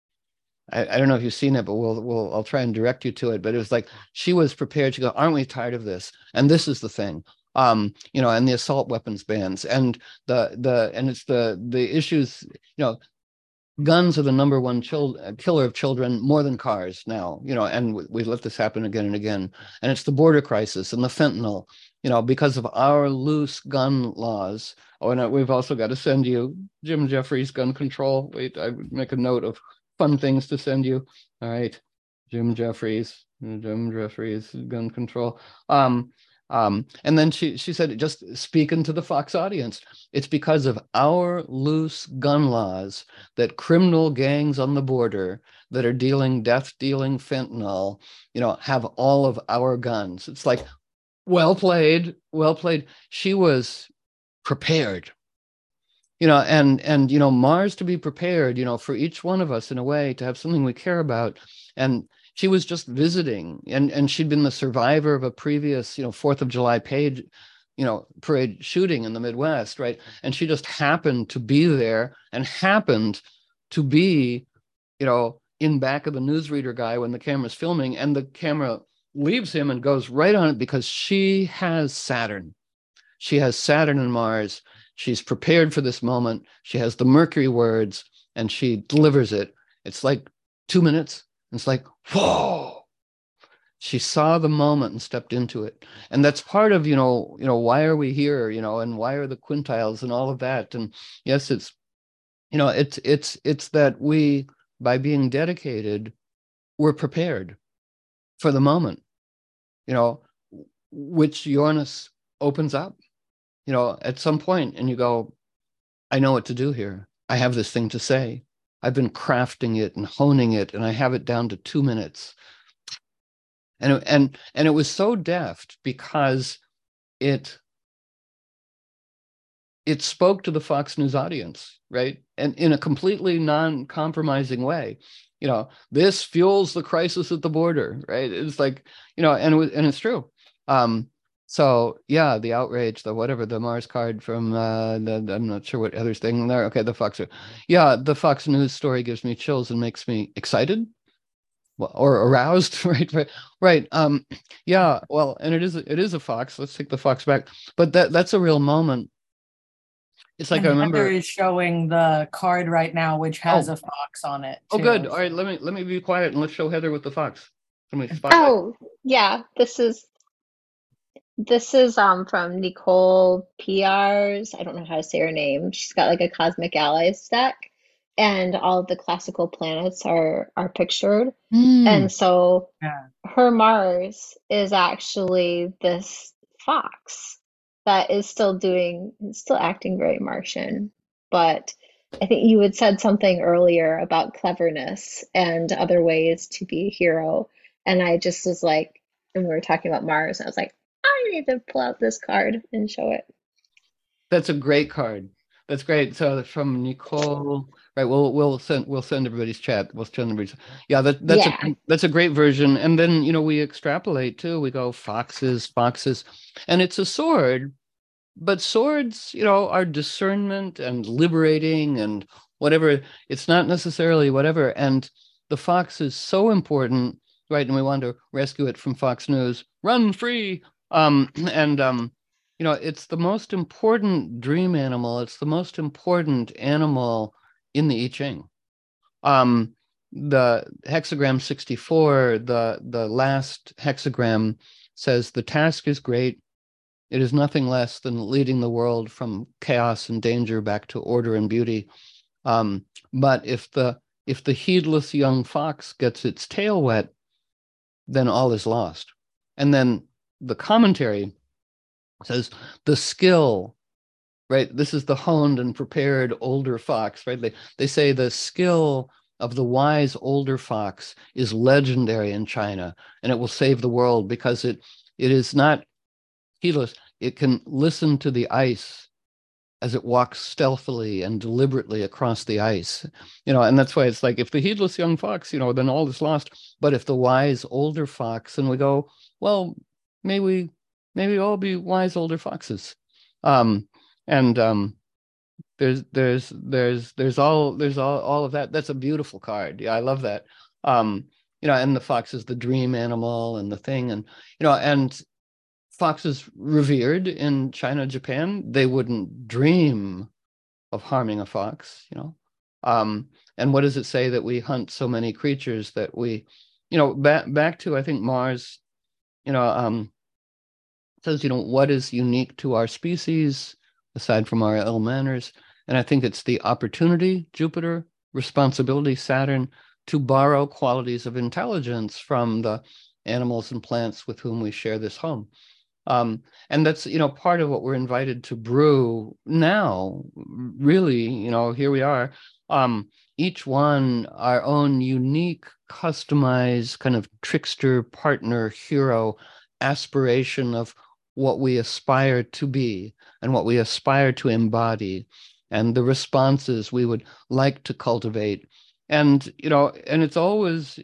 I don't know if you've seen it, but I'll try and direct you to it. But it was like, she was prepared. She goes, aren't we tired of this? And this is the thing. And the assault weapons bans, and it's the issues, guns are the number one killer of children, more than cars now, and we let this happen again and again. And it's the border crisis and the fentanyl, because of our loose gun laws. Oh, and we've also got to send you Jim Jeffries gun control. Wait, I would make a note of fun things to send you. All right, Jim Jeffries gun control. And then she said, just speaking to the Fox audience, it's because of our loose gun laws that criminal gangs on the border that are death-dealing fentanyl, have all of our guns. It's like, well played. She was prepared, and Mars to be prepared, for each one of us in a way to have something we care about. And she was just visiting, and she'd been the survivor of a previous, 4th of July parade shooting in the Midwest, right? And she just happened to be there and happened to be, in back of the newsreader guy when the camera's filming, and the camera leaves him and goes right on it because she has Saturn. She has Saturn and Mars. She's prepared for this moment. She has the Mercury words, and she delivers it. It's like 2 minutes. It's like, whoa, she saw the moment and stepped into it. And that's part of, why are we here, and why are the quintiles and all of that? And yes, it's that we, by being dedicated, we're prepared for the moment, which Uranus opens up, at some point, and you go, I know what to do here. I have this thing to say. I've been crafting it and honing it, and I have it down to 2 minutes. And it was so deft because it spoke to the Fox News audience, right? And in a completely non-compromising way. This fuels the crisis at the border, right? It's like, and it's true. So yeah, the outrage, the Mars card from I'm not sure what other thing there. Okay, the Fox News story gives me chills and makes me excited, or aroused, right. Yeah, well, and it is a Fox. Let's take the Fox back, but that's a real moment. It's like And I Heather remember. is showing the card right now, which has Oh, a fox on it oh, too. good. All right, let me be quiet and let's show Heather with the fox. Let me spotlight. Oh, yeah, this is from Nicole PR's, I don't know how to say her name. She's got like a Cosmic Allies deck, and all of the classical planets are pictured. Hmm. And so Yeah. her Mars is actually this fox that is still acting very Martian. But I think you had said something earlier about cleverness and other ways to be a hero. And I just was like, and we were talking about Mars, and I was like, I need to pull out this card and show it. That's a great card. That's great. So from Nicole, right? We'll send everybody's chat. We'll send everybody's. Yeah, Yeah. that's a great version. And then we extrapolate too. We go foxes, and it's a sword. But swords, are discernment and liberating and whatever. It's not necessarily whatever. And the fox is so important, right? And we want to rescue it from Fox News. Run free. And it's the most important dream animal. It's the most important animal in the I Ching. The hexagram 64, the last hexagram says the task is great. It is nothing less than leading the world from chaos and danger back to order and beauty. But if the heedless young fox gets its tail wet, then all is lost. And then the commentary says the skill, right? This is the honed and prepared older fox, right? They say the skill of the wise older fox is legendary in China, and it will save the world because it is not heedless. It can listen to the ice as it walks stealthily and deliberately across the ice, and that's why it's like, if the heedless young fox, then all is lost. But if the wise older fox, and we go, well, may we all be wise older foxes. And there's all of that. That's a beautiful card. Yeah, I love that. And the fox is the dream animal and the thing, and foxes revered in China, Japan. They wouldn't dream of harming a fox, and what does it say that we hunt so many creatures that we, back to, I think, Mars, says, what is unique to our species aside from our ill manners? And I think it's the opportunity, Jupiter, responsibility, Saturn, to borrow qualities of intelligence from the animals and plants with whom we share this home. And that's, part of what we're invited to brew now, really, here we are, each one our own unique, customized kind of trickster, partner, hero aspiration of what we aspire to be and what we aspire to embody and the responses we would like to cultivate. And, and it's always,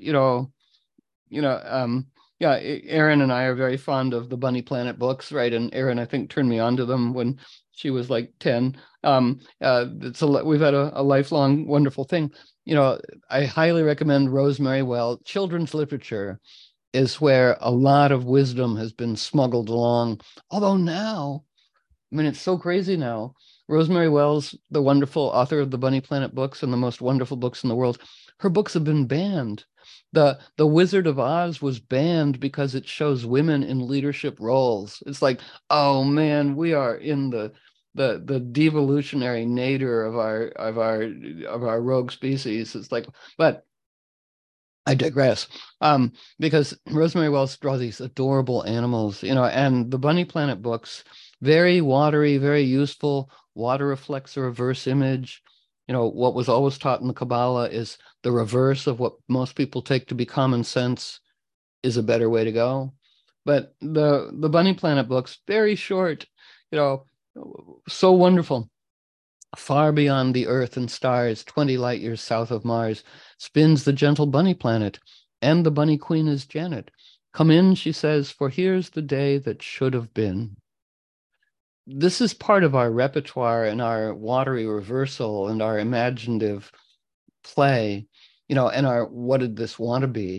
yeah, Erin and I are very fond of the Bunny Planet books, right? And Erin, I think, turned me on to them when she was like 10. We've had a lifelong wonderful thing. I highly recommend Rosemary Well. Children's literature is where a lot of wisdom has been smuggled along. Although now, I mean, it's so crazy now. Rosemary Wells, the wonderful author of the Bunny Planet books and the most wonderful books in the world, her books have been banned. The Wizard of Oz was banned because it shows women in leadership roles. It's like, oh man, we are in the devolutionary nadir of our rogue species. It's like, but I digress. Because Rosemary Wells draws these adorable animals, and the Bunny Planet books, very watery, very useful. Water reflects a reverse image. What was always taught in the Kabbalah is the reverse of what most people take to be common sense is a better way to go. But the Bunny Planet books, very short, so wonderful. Far beyond the earth and stars, 20 light years south of Mars, spins the gentle bunny planet, and the bunny queen is Janet. Come in, she says, for here's the day that should have been. This is part of our repertoire and our watery reversal and our imaginative play, and our what did this want to be?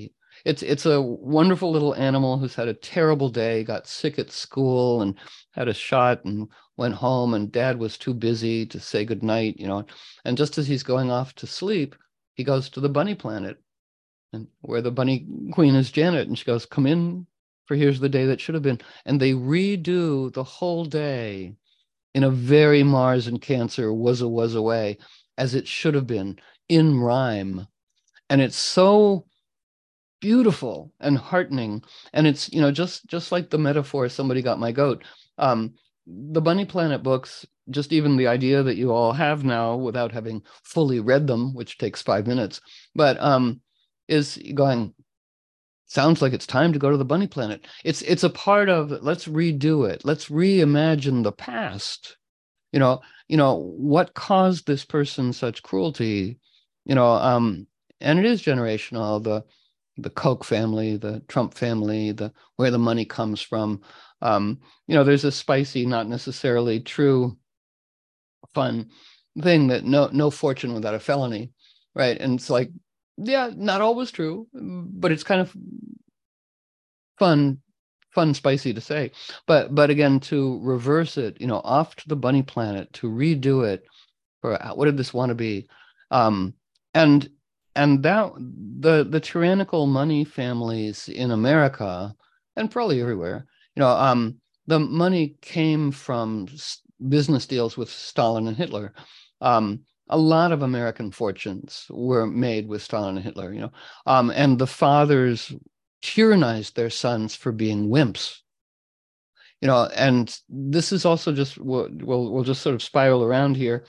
it's a wonderful little animal who's had a terrible day, got sick at school and had a shot and went home, and dad was too busy to say goodnight, and just as he's going off to sleep, he goes to the bunny planet, and where the bunny queen is Janet, and she goes, come in, for here's the day that should have been. And they redo the whole day in a very Mars and Cancer was a way, as it should have been, in rhyme. And it's so beautiful and heartening. And it's, just like the metaphor, somebody got my goat. The Bunny Planet books, just even the idea that you all have now without having fully read them, which takes 5 minutes, but is going, sounds like it's time to go to the Bunny Planet. It's a part of, let's redo it. Let's reimagine the past. What caused this person such cruelty? And it is generational. The Koch family, the Trump family, where the money comes from. There's a spicy, not necessarily true, fun thing that no fortune without a felony, right? And it's like, yeah, not always true, but it's kind of fun, spicy to say. But again, to reverse it, off to the Bunny Planet, to redo it for what did this want to be, and that the tyrannical money families in America and probably everywhere, the money came from business deals with Stalin and Hitler. A lot of American fortunes were made with Stalin and Hitler, and the fathers tyrannized their sons for being wimps, and this is also just, we'll just sort of spiral around here.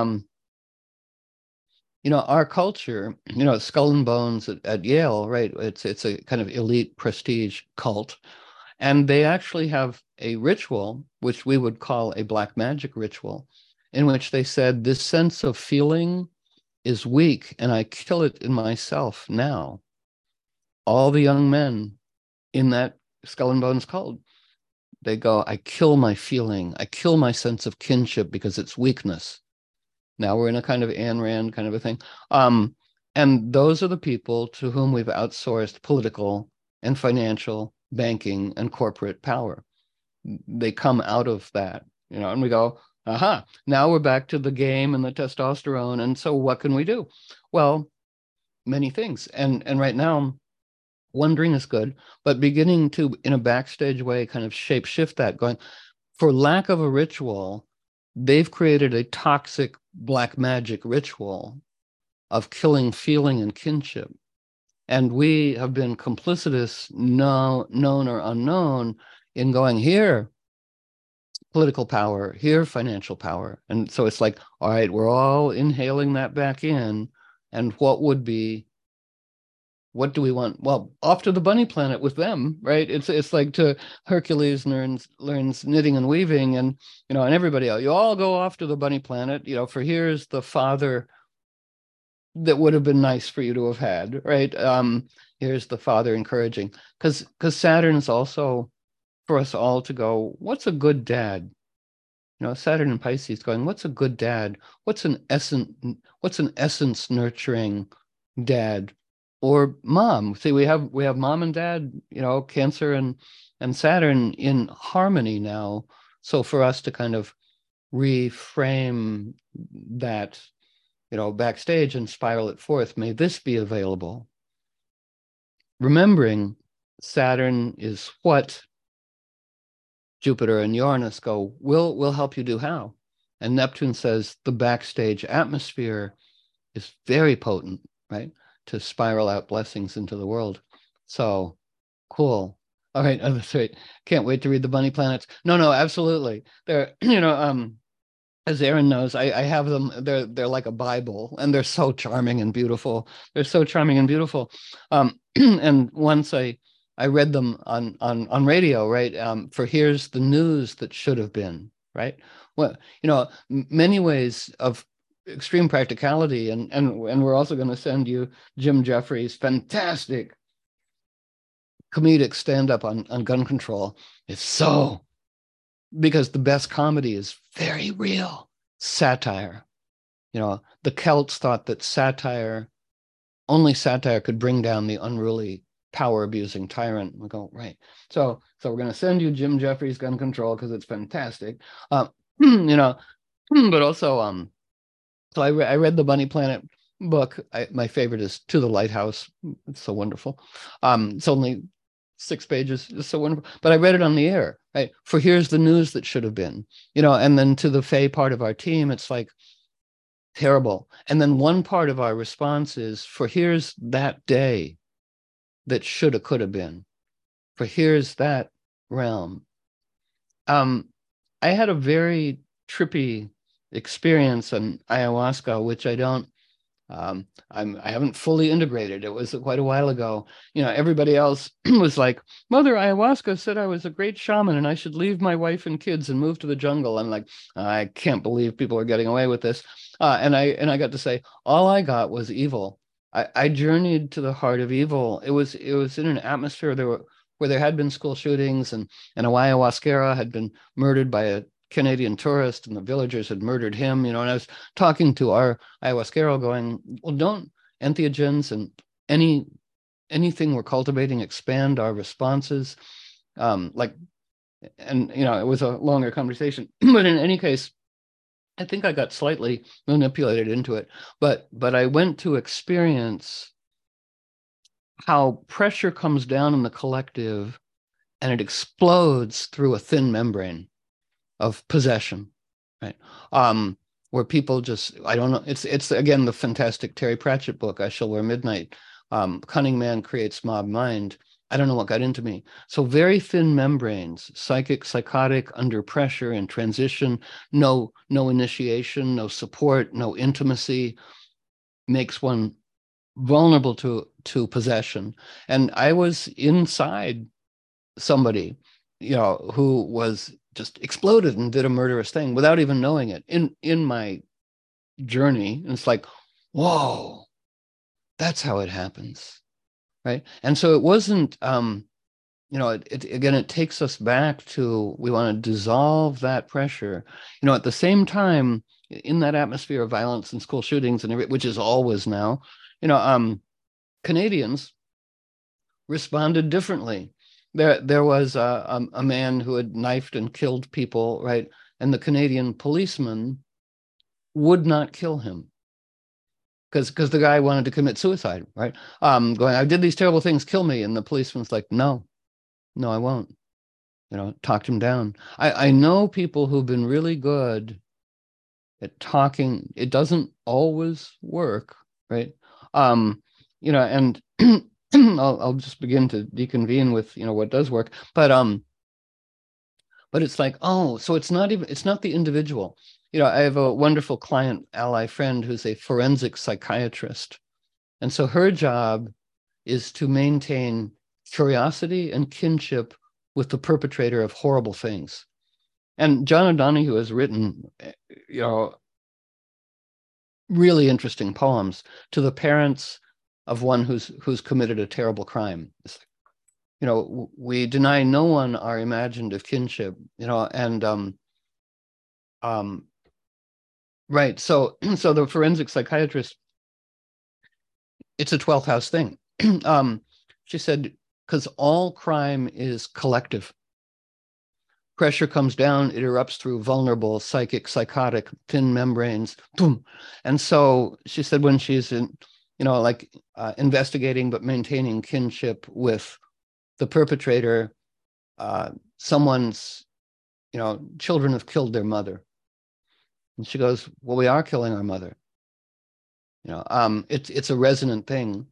Our culture, Skull and Bones at Yale, right? It's a kind of elite prestige cult. And they actually have a ritual, which we would call a black magic ritual, in which they said, this sense of feeling is weak and I kill it in myself now. All the young men in that Skull and Bones cult, they go, I kill my feeling. I kill my sense of kinship because it's weakness. Now we're in a kind of Ayn Rand kind of a thing. And those are the people to whom we've outsourced political and financial, banking, and corporate power. They come out of that, and we go, aha, now we're back to the game and the testosterone. And so what can we do? Well, many things. And right now, wondering is good, but beginning to, in a backstage way, kind of shape shift that, going, for lack of a ritual, they've created a toxic black magic ritual of killing feeling and kinship. And we have been complicitous, known or unknown, in going, here, political power, here, financial power. And so it's like, all right, we're all inhaling that back in. And what do we want? Well, off to the Bunny Planet with them, right? It's like to Hercules learns knitting and weaving, and and everybody else. You all go off to the Bunny Planet, for here's the father that would have been nice for you to have had, right? Here's the father encouraging, because Saturn is also for us all to go, what's a good dad? Saturn and Pisces going, what's a good dad? What's an essence nurturing dad? Or mom. See, we have mom and dad, Cancer and Saturn in harmony now. So for us to kind of reframe that, backstage and spiral it forth, may this be available. Remembering Saturn is what Jupiter and Uranus go, we'll help you do how. And Neptune says the backstage atmosphere is very potent, right? To spiral out blessings into the world. So cool. All right. That's right. Can't wait to read the Bunny Planets. No, absolutely. They're, as Aaron knows, I have them. They're like a Bible, and they're so charming and beautiful. They're so charming and beautiful. And once I read them on radio, right? For here's the news that should have been, right? Well, many ways of extreme practicality, and we're also going to send you Jim Jeffries' fantastic comedic stand-up on gun control. It's so, because the best comedy is very real satire. The Celts thought that only satire could bring down the unruly power abusing tyrant. We go, right. So we're going to send you Jim Jeffries Gun Control because it's fantastic. You know, but also, so I read the Bunny Planet book. My favorite is To the Lighthouse. It's so wonderful. It's only 6 pages. It's so wonderful. But I read it on the air, right? For here's the news that should have been, you know, and then to the Faye part of our team, it's like terrible. And then one part of our response is for here's that day that shoulda, coulda been. For here's that realm. I had a very trippy experience on ayahuasca, which I don't, I haven't fully integrated. It was quite a while ago. You know, everybody else was like, Mother Ayahuasca said I was a great shaman and I should leave my wife and kids and move to the jungle. I'm like, I can't believe people are getting away with this. And I got to say, all I got was evil. I journeyed to the heart of evil. It was in an atmosphere where there had been school shootings and a ayahuasquera had been murdered by a Canadian tourist and the villagers had murdered him, you know, and I was talking to our ayahuasquero going, well, don't entheogens and anything we're cultivating expand our responses? And, you know, it was a longer conversation, but in any case, I think I got slightly manipulated into it, but I went to experience how pressure comes down in the collective and it explodes through a thin membrane of possession, right? Where people just, I don't know, it's again, the fantastic Terry Pratchett book, I Shall Wear Midnight. Cunning man creates mob mind. I don't know what got into me. So very thin membranes, psychic, psychotic, under pressure in transition, no initiation, no support, no intimacy, makes one vulnerable to possession. And I was inside somebody, you know, who was just exploded and did a murderous thing without even knowing it in my journey. And it's like, whoa, that's how it happens, right? And so it wasn't, you know, it takes us back to, we want to dissolve that pressure, you know, at the same time, in that atmosphere of violence and school shootings and which is always now, you know, Canadians responded differently. There was a man who had knifed and killed people, right? And the Canadian policeman would not kill him because the guy wanted to commit suicide, right? Going, I did these terrible things, kill me. And the policeman's like, no, I won't. You know, talked him down. I know people who've been really good at talking. It doesn't always work, right? You know, and I'll just begin to deconvene with, you know, what does work, but it's like, oh, so it's not the individual. You know, I have a wonderful client ally friend who's a forensic psychiatrist, and so her job is to maintain curiosity and kinship with the perpetrator of horrible things. And John O'Donohue has written, you know, really interesting poems to the parents of one who's committed a terrible crime. It's like, you know, we deny no one our imaginative kinship, you know, and right. So the forensic psychiatrist, it's a 12th house thing. She said, because all crime is collective. Pressure comes down, it erupts through vulnerable, psychic, psychotic, thin membranes, boom. And so she said when she's in, you know, like investigating but maintaining kinship with the perpetrator, someone's, you know, children have killed their mother. And she goes, well, we are killing our mother. You know, it's a resonant thing.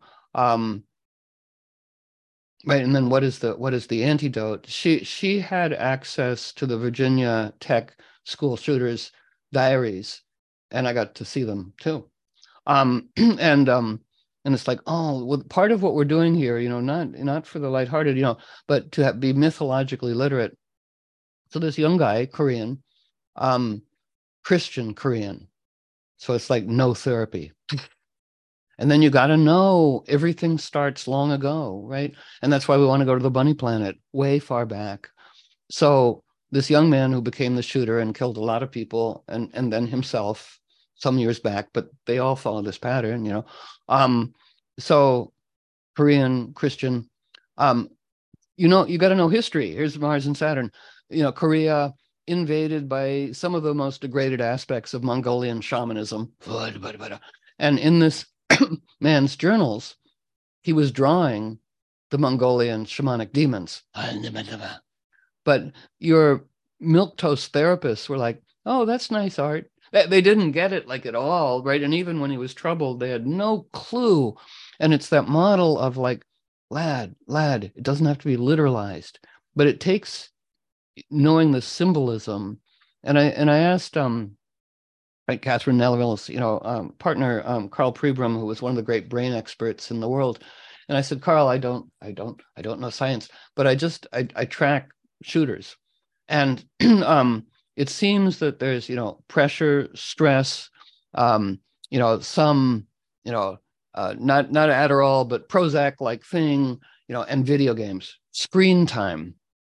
Right, and then what is the antidote? She had access to the Virginia Tech school shooters' diaries, and I got to see them too. And it's like, oh, well, part of what we're doing here, you know, not for the lighthearted, you know, but to be mythologically literate. So this young guy, Korean, Christian Korean, so it's like no therapy. And then you got to know everything starts long ago, right? And that's why we want to go to the Bunny Planet, way far back. So this young man who became the shooter and killed a lot of people, and then himself some years back, but they all follow this pattern, you know. So Korean, Christian, You know, you got to know history. Here's Mars and Saturn. You know, Korea invaded by some of the most degraded aspects of Mongolian shamanism. And in this man's journals, he was drawing the Mongolian shamanic demons. But your milquetoast therapists were like, oh, that's nice art. They didn't get it like at all, right? And even when he was troubled, they had no clue. And it's that model of like, lad, it doesn't have to be literalized, but it takes knowing the symbolism. And I asked right, Catherine Nelville's, partner, Carl Pribram, who was one of the great brain experts in the world. And I said, Carl, I don't know science, but I track shooters. And it seems that there's, pressure, stress, some, not Adderall, but Prozac-like thing, and video games. Screen time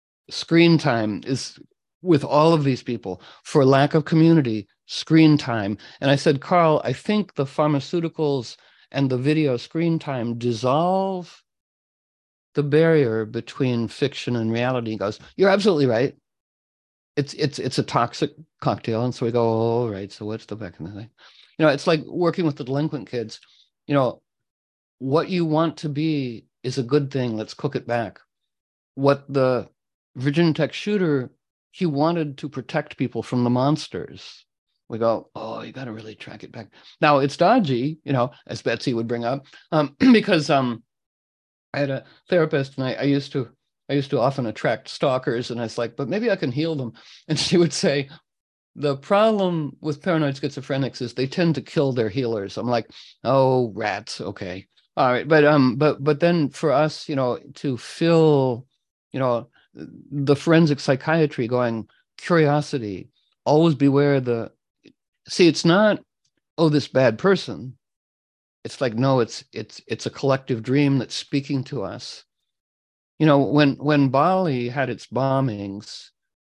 is with all of these people for lack of community, screen time. And I said, Carl, I think the pharmaceuticals and the video screen time dissolve the barrier between fiction and reality. He goes, you're absolutely right. It's a toxic cocktail. And so we go, oh, right. So what's the back of the thing? It's like working with the delinquent kids. What you want to be is a good thing. Let's cook it back. What the Virginia Tech shooter, he wanted to protect people from the monsters. We go, oh, you got to really track it back. Now it's dodgy, as Betsy would bring up, because I had a therapist, and I used to often attract stalkers, and I was like, but maybe I can heal them. And she would say, the problem with paranoid schizophrenics is they tend to kill their healers. I'm like, oh, rats, okay, all right, but then for us, to fill, the forensic psychiatry going, curiosity, always beware it's not, oh, this bad person. It's like, no, it's a collective dream that's speaking to us. When Bali had its bombings,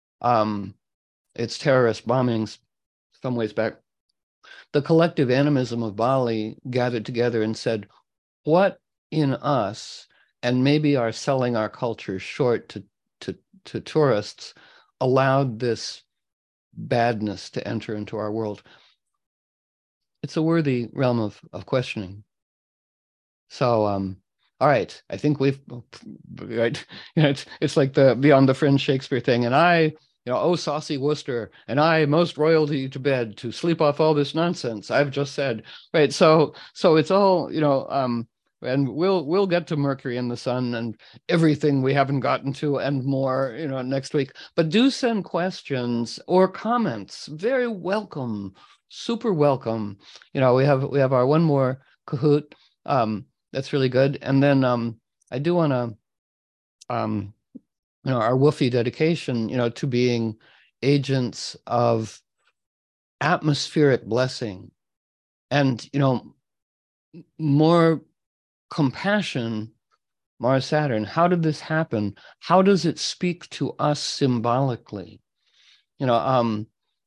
its terrorist bombings some ways back, the collective animism of Bali gathered together and said, what in us, and maybe our selling our culture short to tourists, allowed this badness to enter into our world? It's a worthy realm of questioning. So, all right, I think we've, right, it's like the Beyond the Fringe Shakespeare thing. And I, oh, saucy Worcester, and I, most royalty to bed, to sleep off all this nonsense I've just said, right? So it's all, and we'll get to Mercury and the Sun and everything we haven't gotten to and more, next week. But do send questions or comments. Very welcome, super welcome. We have our one more Kahoot. That's really good. And then I do want to, our woofy dedication, to being agents of atmospheric blessing and, more compassion. Mars Saturn, how did this happen? How does it speak to us symbolically? Again,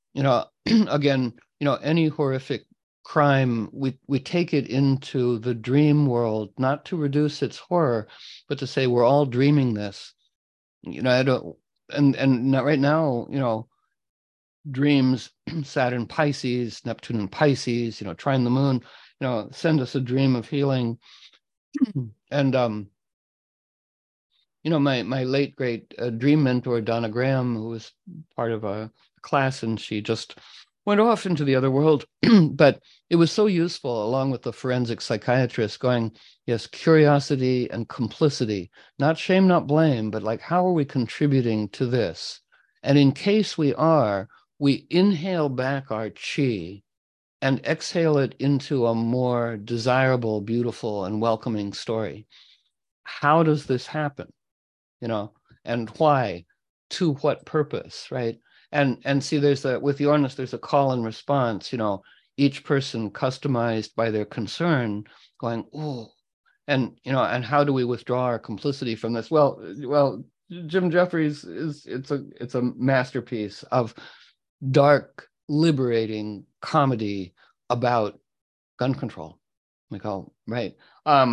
any horrific crime, we take it into the dream world, not to reduce its horror, but to say we're all dreaming this. I don't, and not right now, dreams, Saturn Pisces, Neptune and Pisces, trine the moon, send us a dream of healing. And my late great dream mentor, Donna Graham, who was part of a class, and she just went off into the other world. But it was so useful, along with the forensic psychiatrist, going, yes, curiosity and complicity, not shame, not blame, but like, how are we contributing to this? And in case we are, we inhale back our chi and exhale it into a more desirable, beautiful, and welcoming story. How does this happen? And why? To what purpose, right? And see, with Uranus, there's a call and response, each person customized by their concern, going, oh, and how do we withdraw our complicity from this? Well, Jim Jeffries it's a masterpiece of dark, liberating comedy about gun control. We call, right?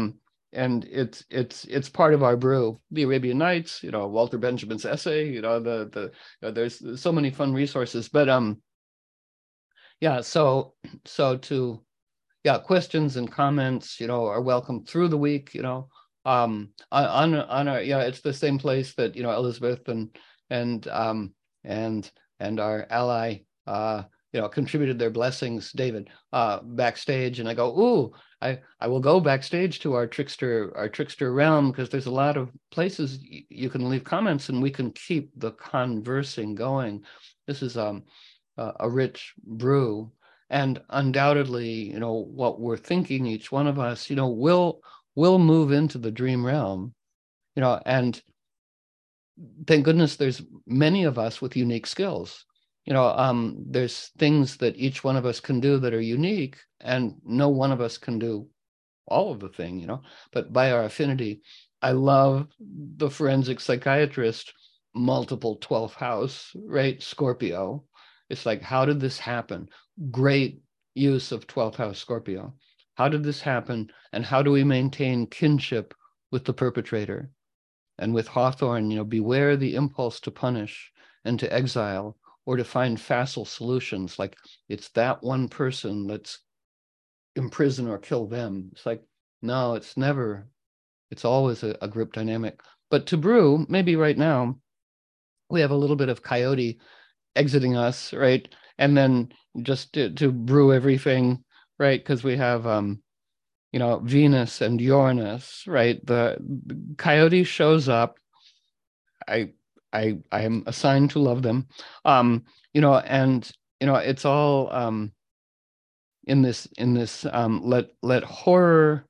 it's part of our brew. The Arabian Nights, Walter Benjamin's essay, there's so many fun resources. But yeah, so to questions and comments, are welcome through the week, on our, it's the same place that, Elizabeth and our ally, contributed their blessings, David, backstage. And I go, ooh, I will go backstage to our trickster realm, because there's a lot of places you can leave comments and we can keep the conversing going. This is a rich brew. And undoubtedly, what we're thinking, each one of us, will move into the dream realm, and thank goodness there's many of us with unique skills. There's things that each one of us can do that are unique, and no one of us can do all of the thing, but by our affinity. I love the forensic psychiatrist, multiple 12th house, right? Scorpio. It's like, how did this happen? Great use of 12th house Scorpio. How did this happen? And how do we maintain kinship with the perpetrator? And with Hawthorne, beware the impulse to punish and to exile, or to find facile solutions, like it's that one person, let's imprison or kill them. It's like, no, it's never, it's always a group dynamic. But to brew, maybe right now, we have a little bit of Coyote exiting us, right? And then just to brew everything, right? Because we have, Venus and Uranus, right? The Coyote shows up. I am assigned to love them, and it's all in this let horror,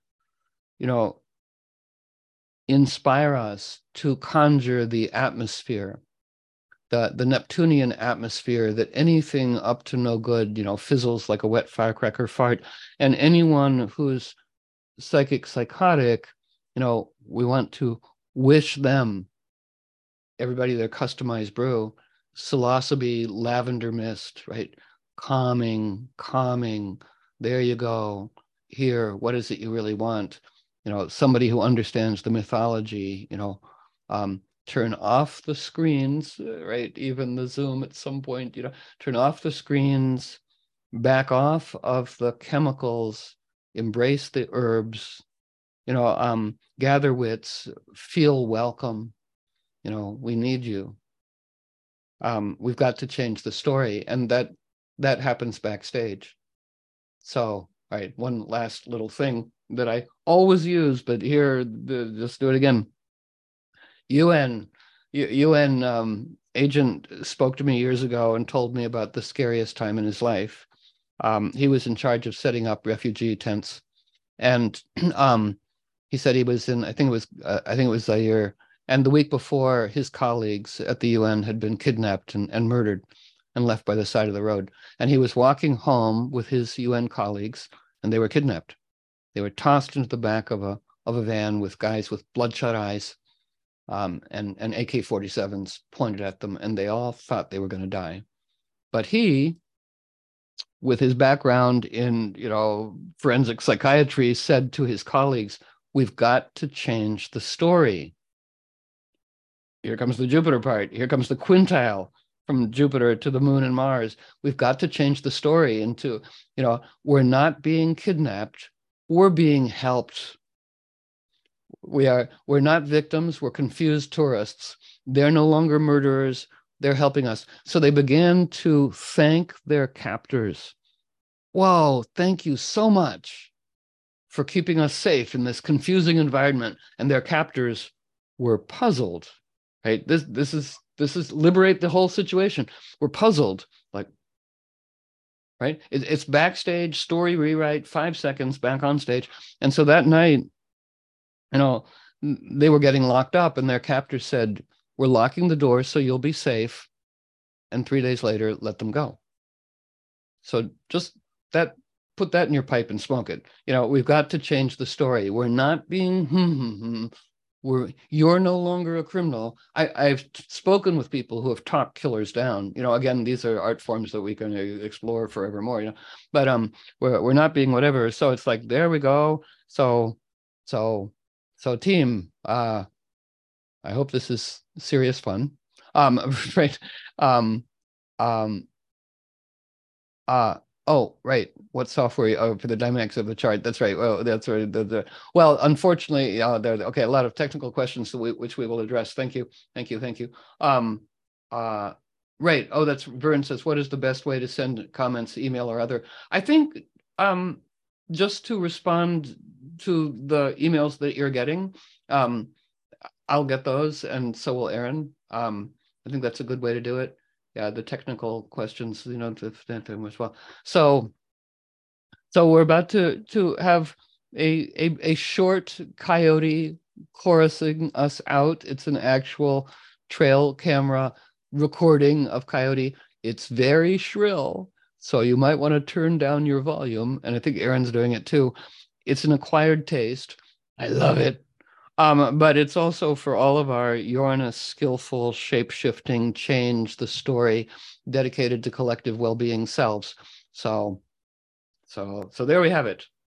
inspire us to conjure the atmosphere, the Neptunian atmosphere, that anything up to no good, fizzles like a wet firecracker fart. And anyone who's psychotic, we want to wish them, everybody, their customized brew, psilocybe, lavender mist, right? Calming. There you go. Here, what is it you really want? Somebody who understands the mythology, turn off the screens, right? Even the Zoom at some point, turn off the screens, back off of the chemicals, embrace the herbs, gather wits, feel welcome. We need you. We've got to change the story, and that happens backstage. So, all right, one last little thing that I always use, but here, just do it again. UN agent spoke to me years ago and told me about the scariest time in his life. He was in charge of setting up refugee tents, and he said he was in, I think it was Zaire, and the week before, his colleagues at the UN had been kidnapped and murdered and left by the side of the road. And he was walking home with his UN colleagues, and they were kidnapped. They were tossed into the back of a van with guys with bloodshot eyes, and AK-47s pointed at them, and they all thought they were going to die. But he, with his background in, forensic psychiatry, said to his colleagues, we've got to change the story. Here comes the Jupiter part. Here comes the quintile from Jupiter to the moon and Mars. We've got to change the story into, we're not being kidnapped. We're being helped. We're not victims. We're confused tourists. They're no longer murderers. They're helping us. So they began to thank their captors. Whoa, thank you so much for keeping us safe in this confusing environment. And their captors were puzzled, right? This is liberate the whole situation. We're puzzled, like, right? It's backstage, story rewrite, 5 seconds, back on stage. And so that night, they were getting locked up, and their captors said, we're locking the door so you'll be safe. And 3 days later, let them go. So just put that in your pipe and smoke it. We've got to change the story. We're not being, you're no longer a criminal. I've spoken with people who have talked killers down. Again, these are art forms that we can explore forevermore, but we're not being whatever. So it's like, there we go. So So team, I hope this is serious fun. Right. Oh, right. What software? Oh, for the dynamics of the chart. That's right. Well, that's right. Well, unfortunately, okay. A lot of technical questions which we will address. Thank you. Thank you. Thank you. Right. Oh, that's Vern says, what is the best way to send comments, email or other? I think just to respond to the emails that you're getting, I'll get those, and so will Aaron. I think that's a good way to do it. Yeah, the technical questions, to them as well. So we're about to have a short coyote chorusing us out. It's an actual trail camera recording of coyote. It's very shrill, so you might want to turn down your volume. And I think Aaron's doing it too. It's an acquired taste. I love it. But it's also for all of our Uranus skillful shape-shifting change the story dedicated to collective well-being selves. So there we have it.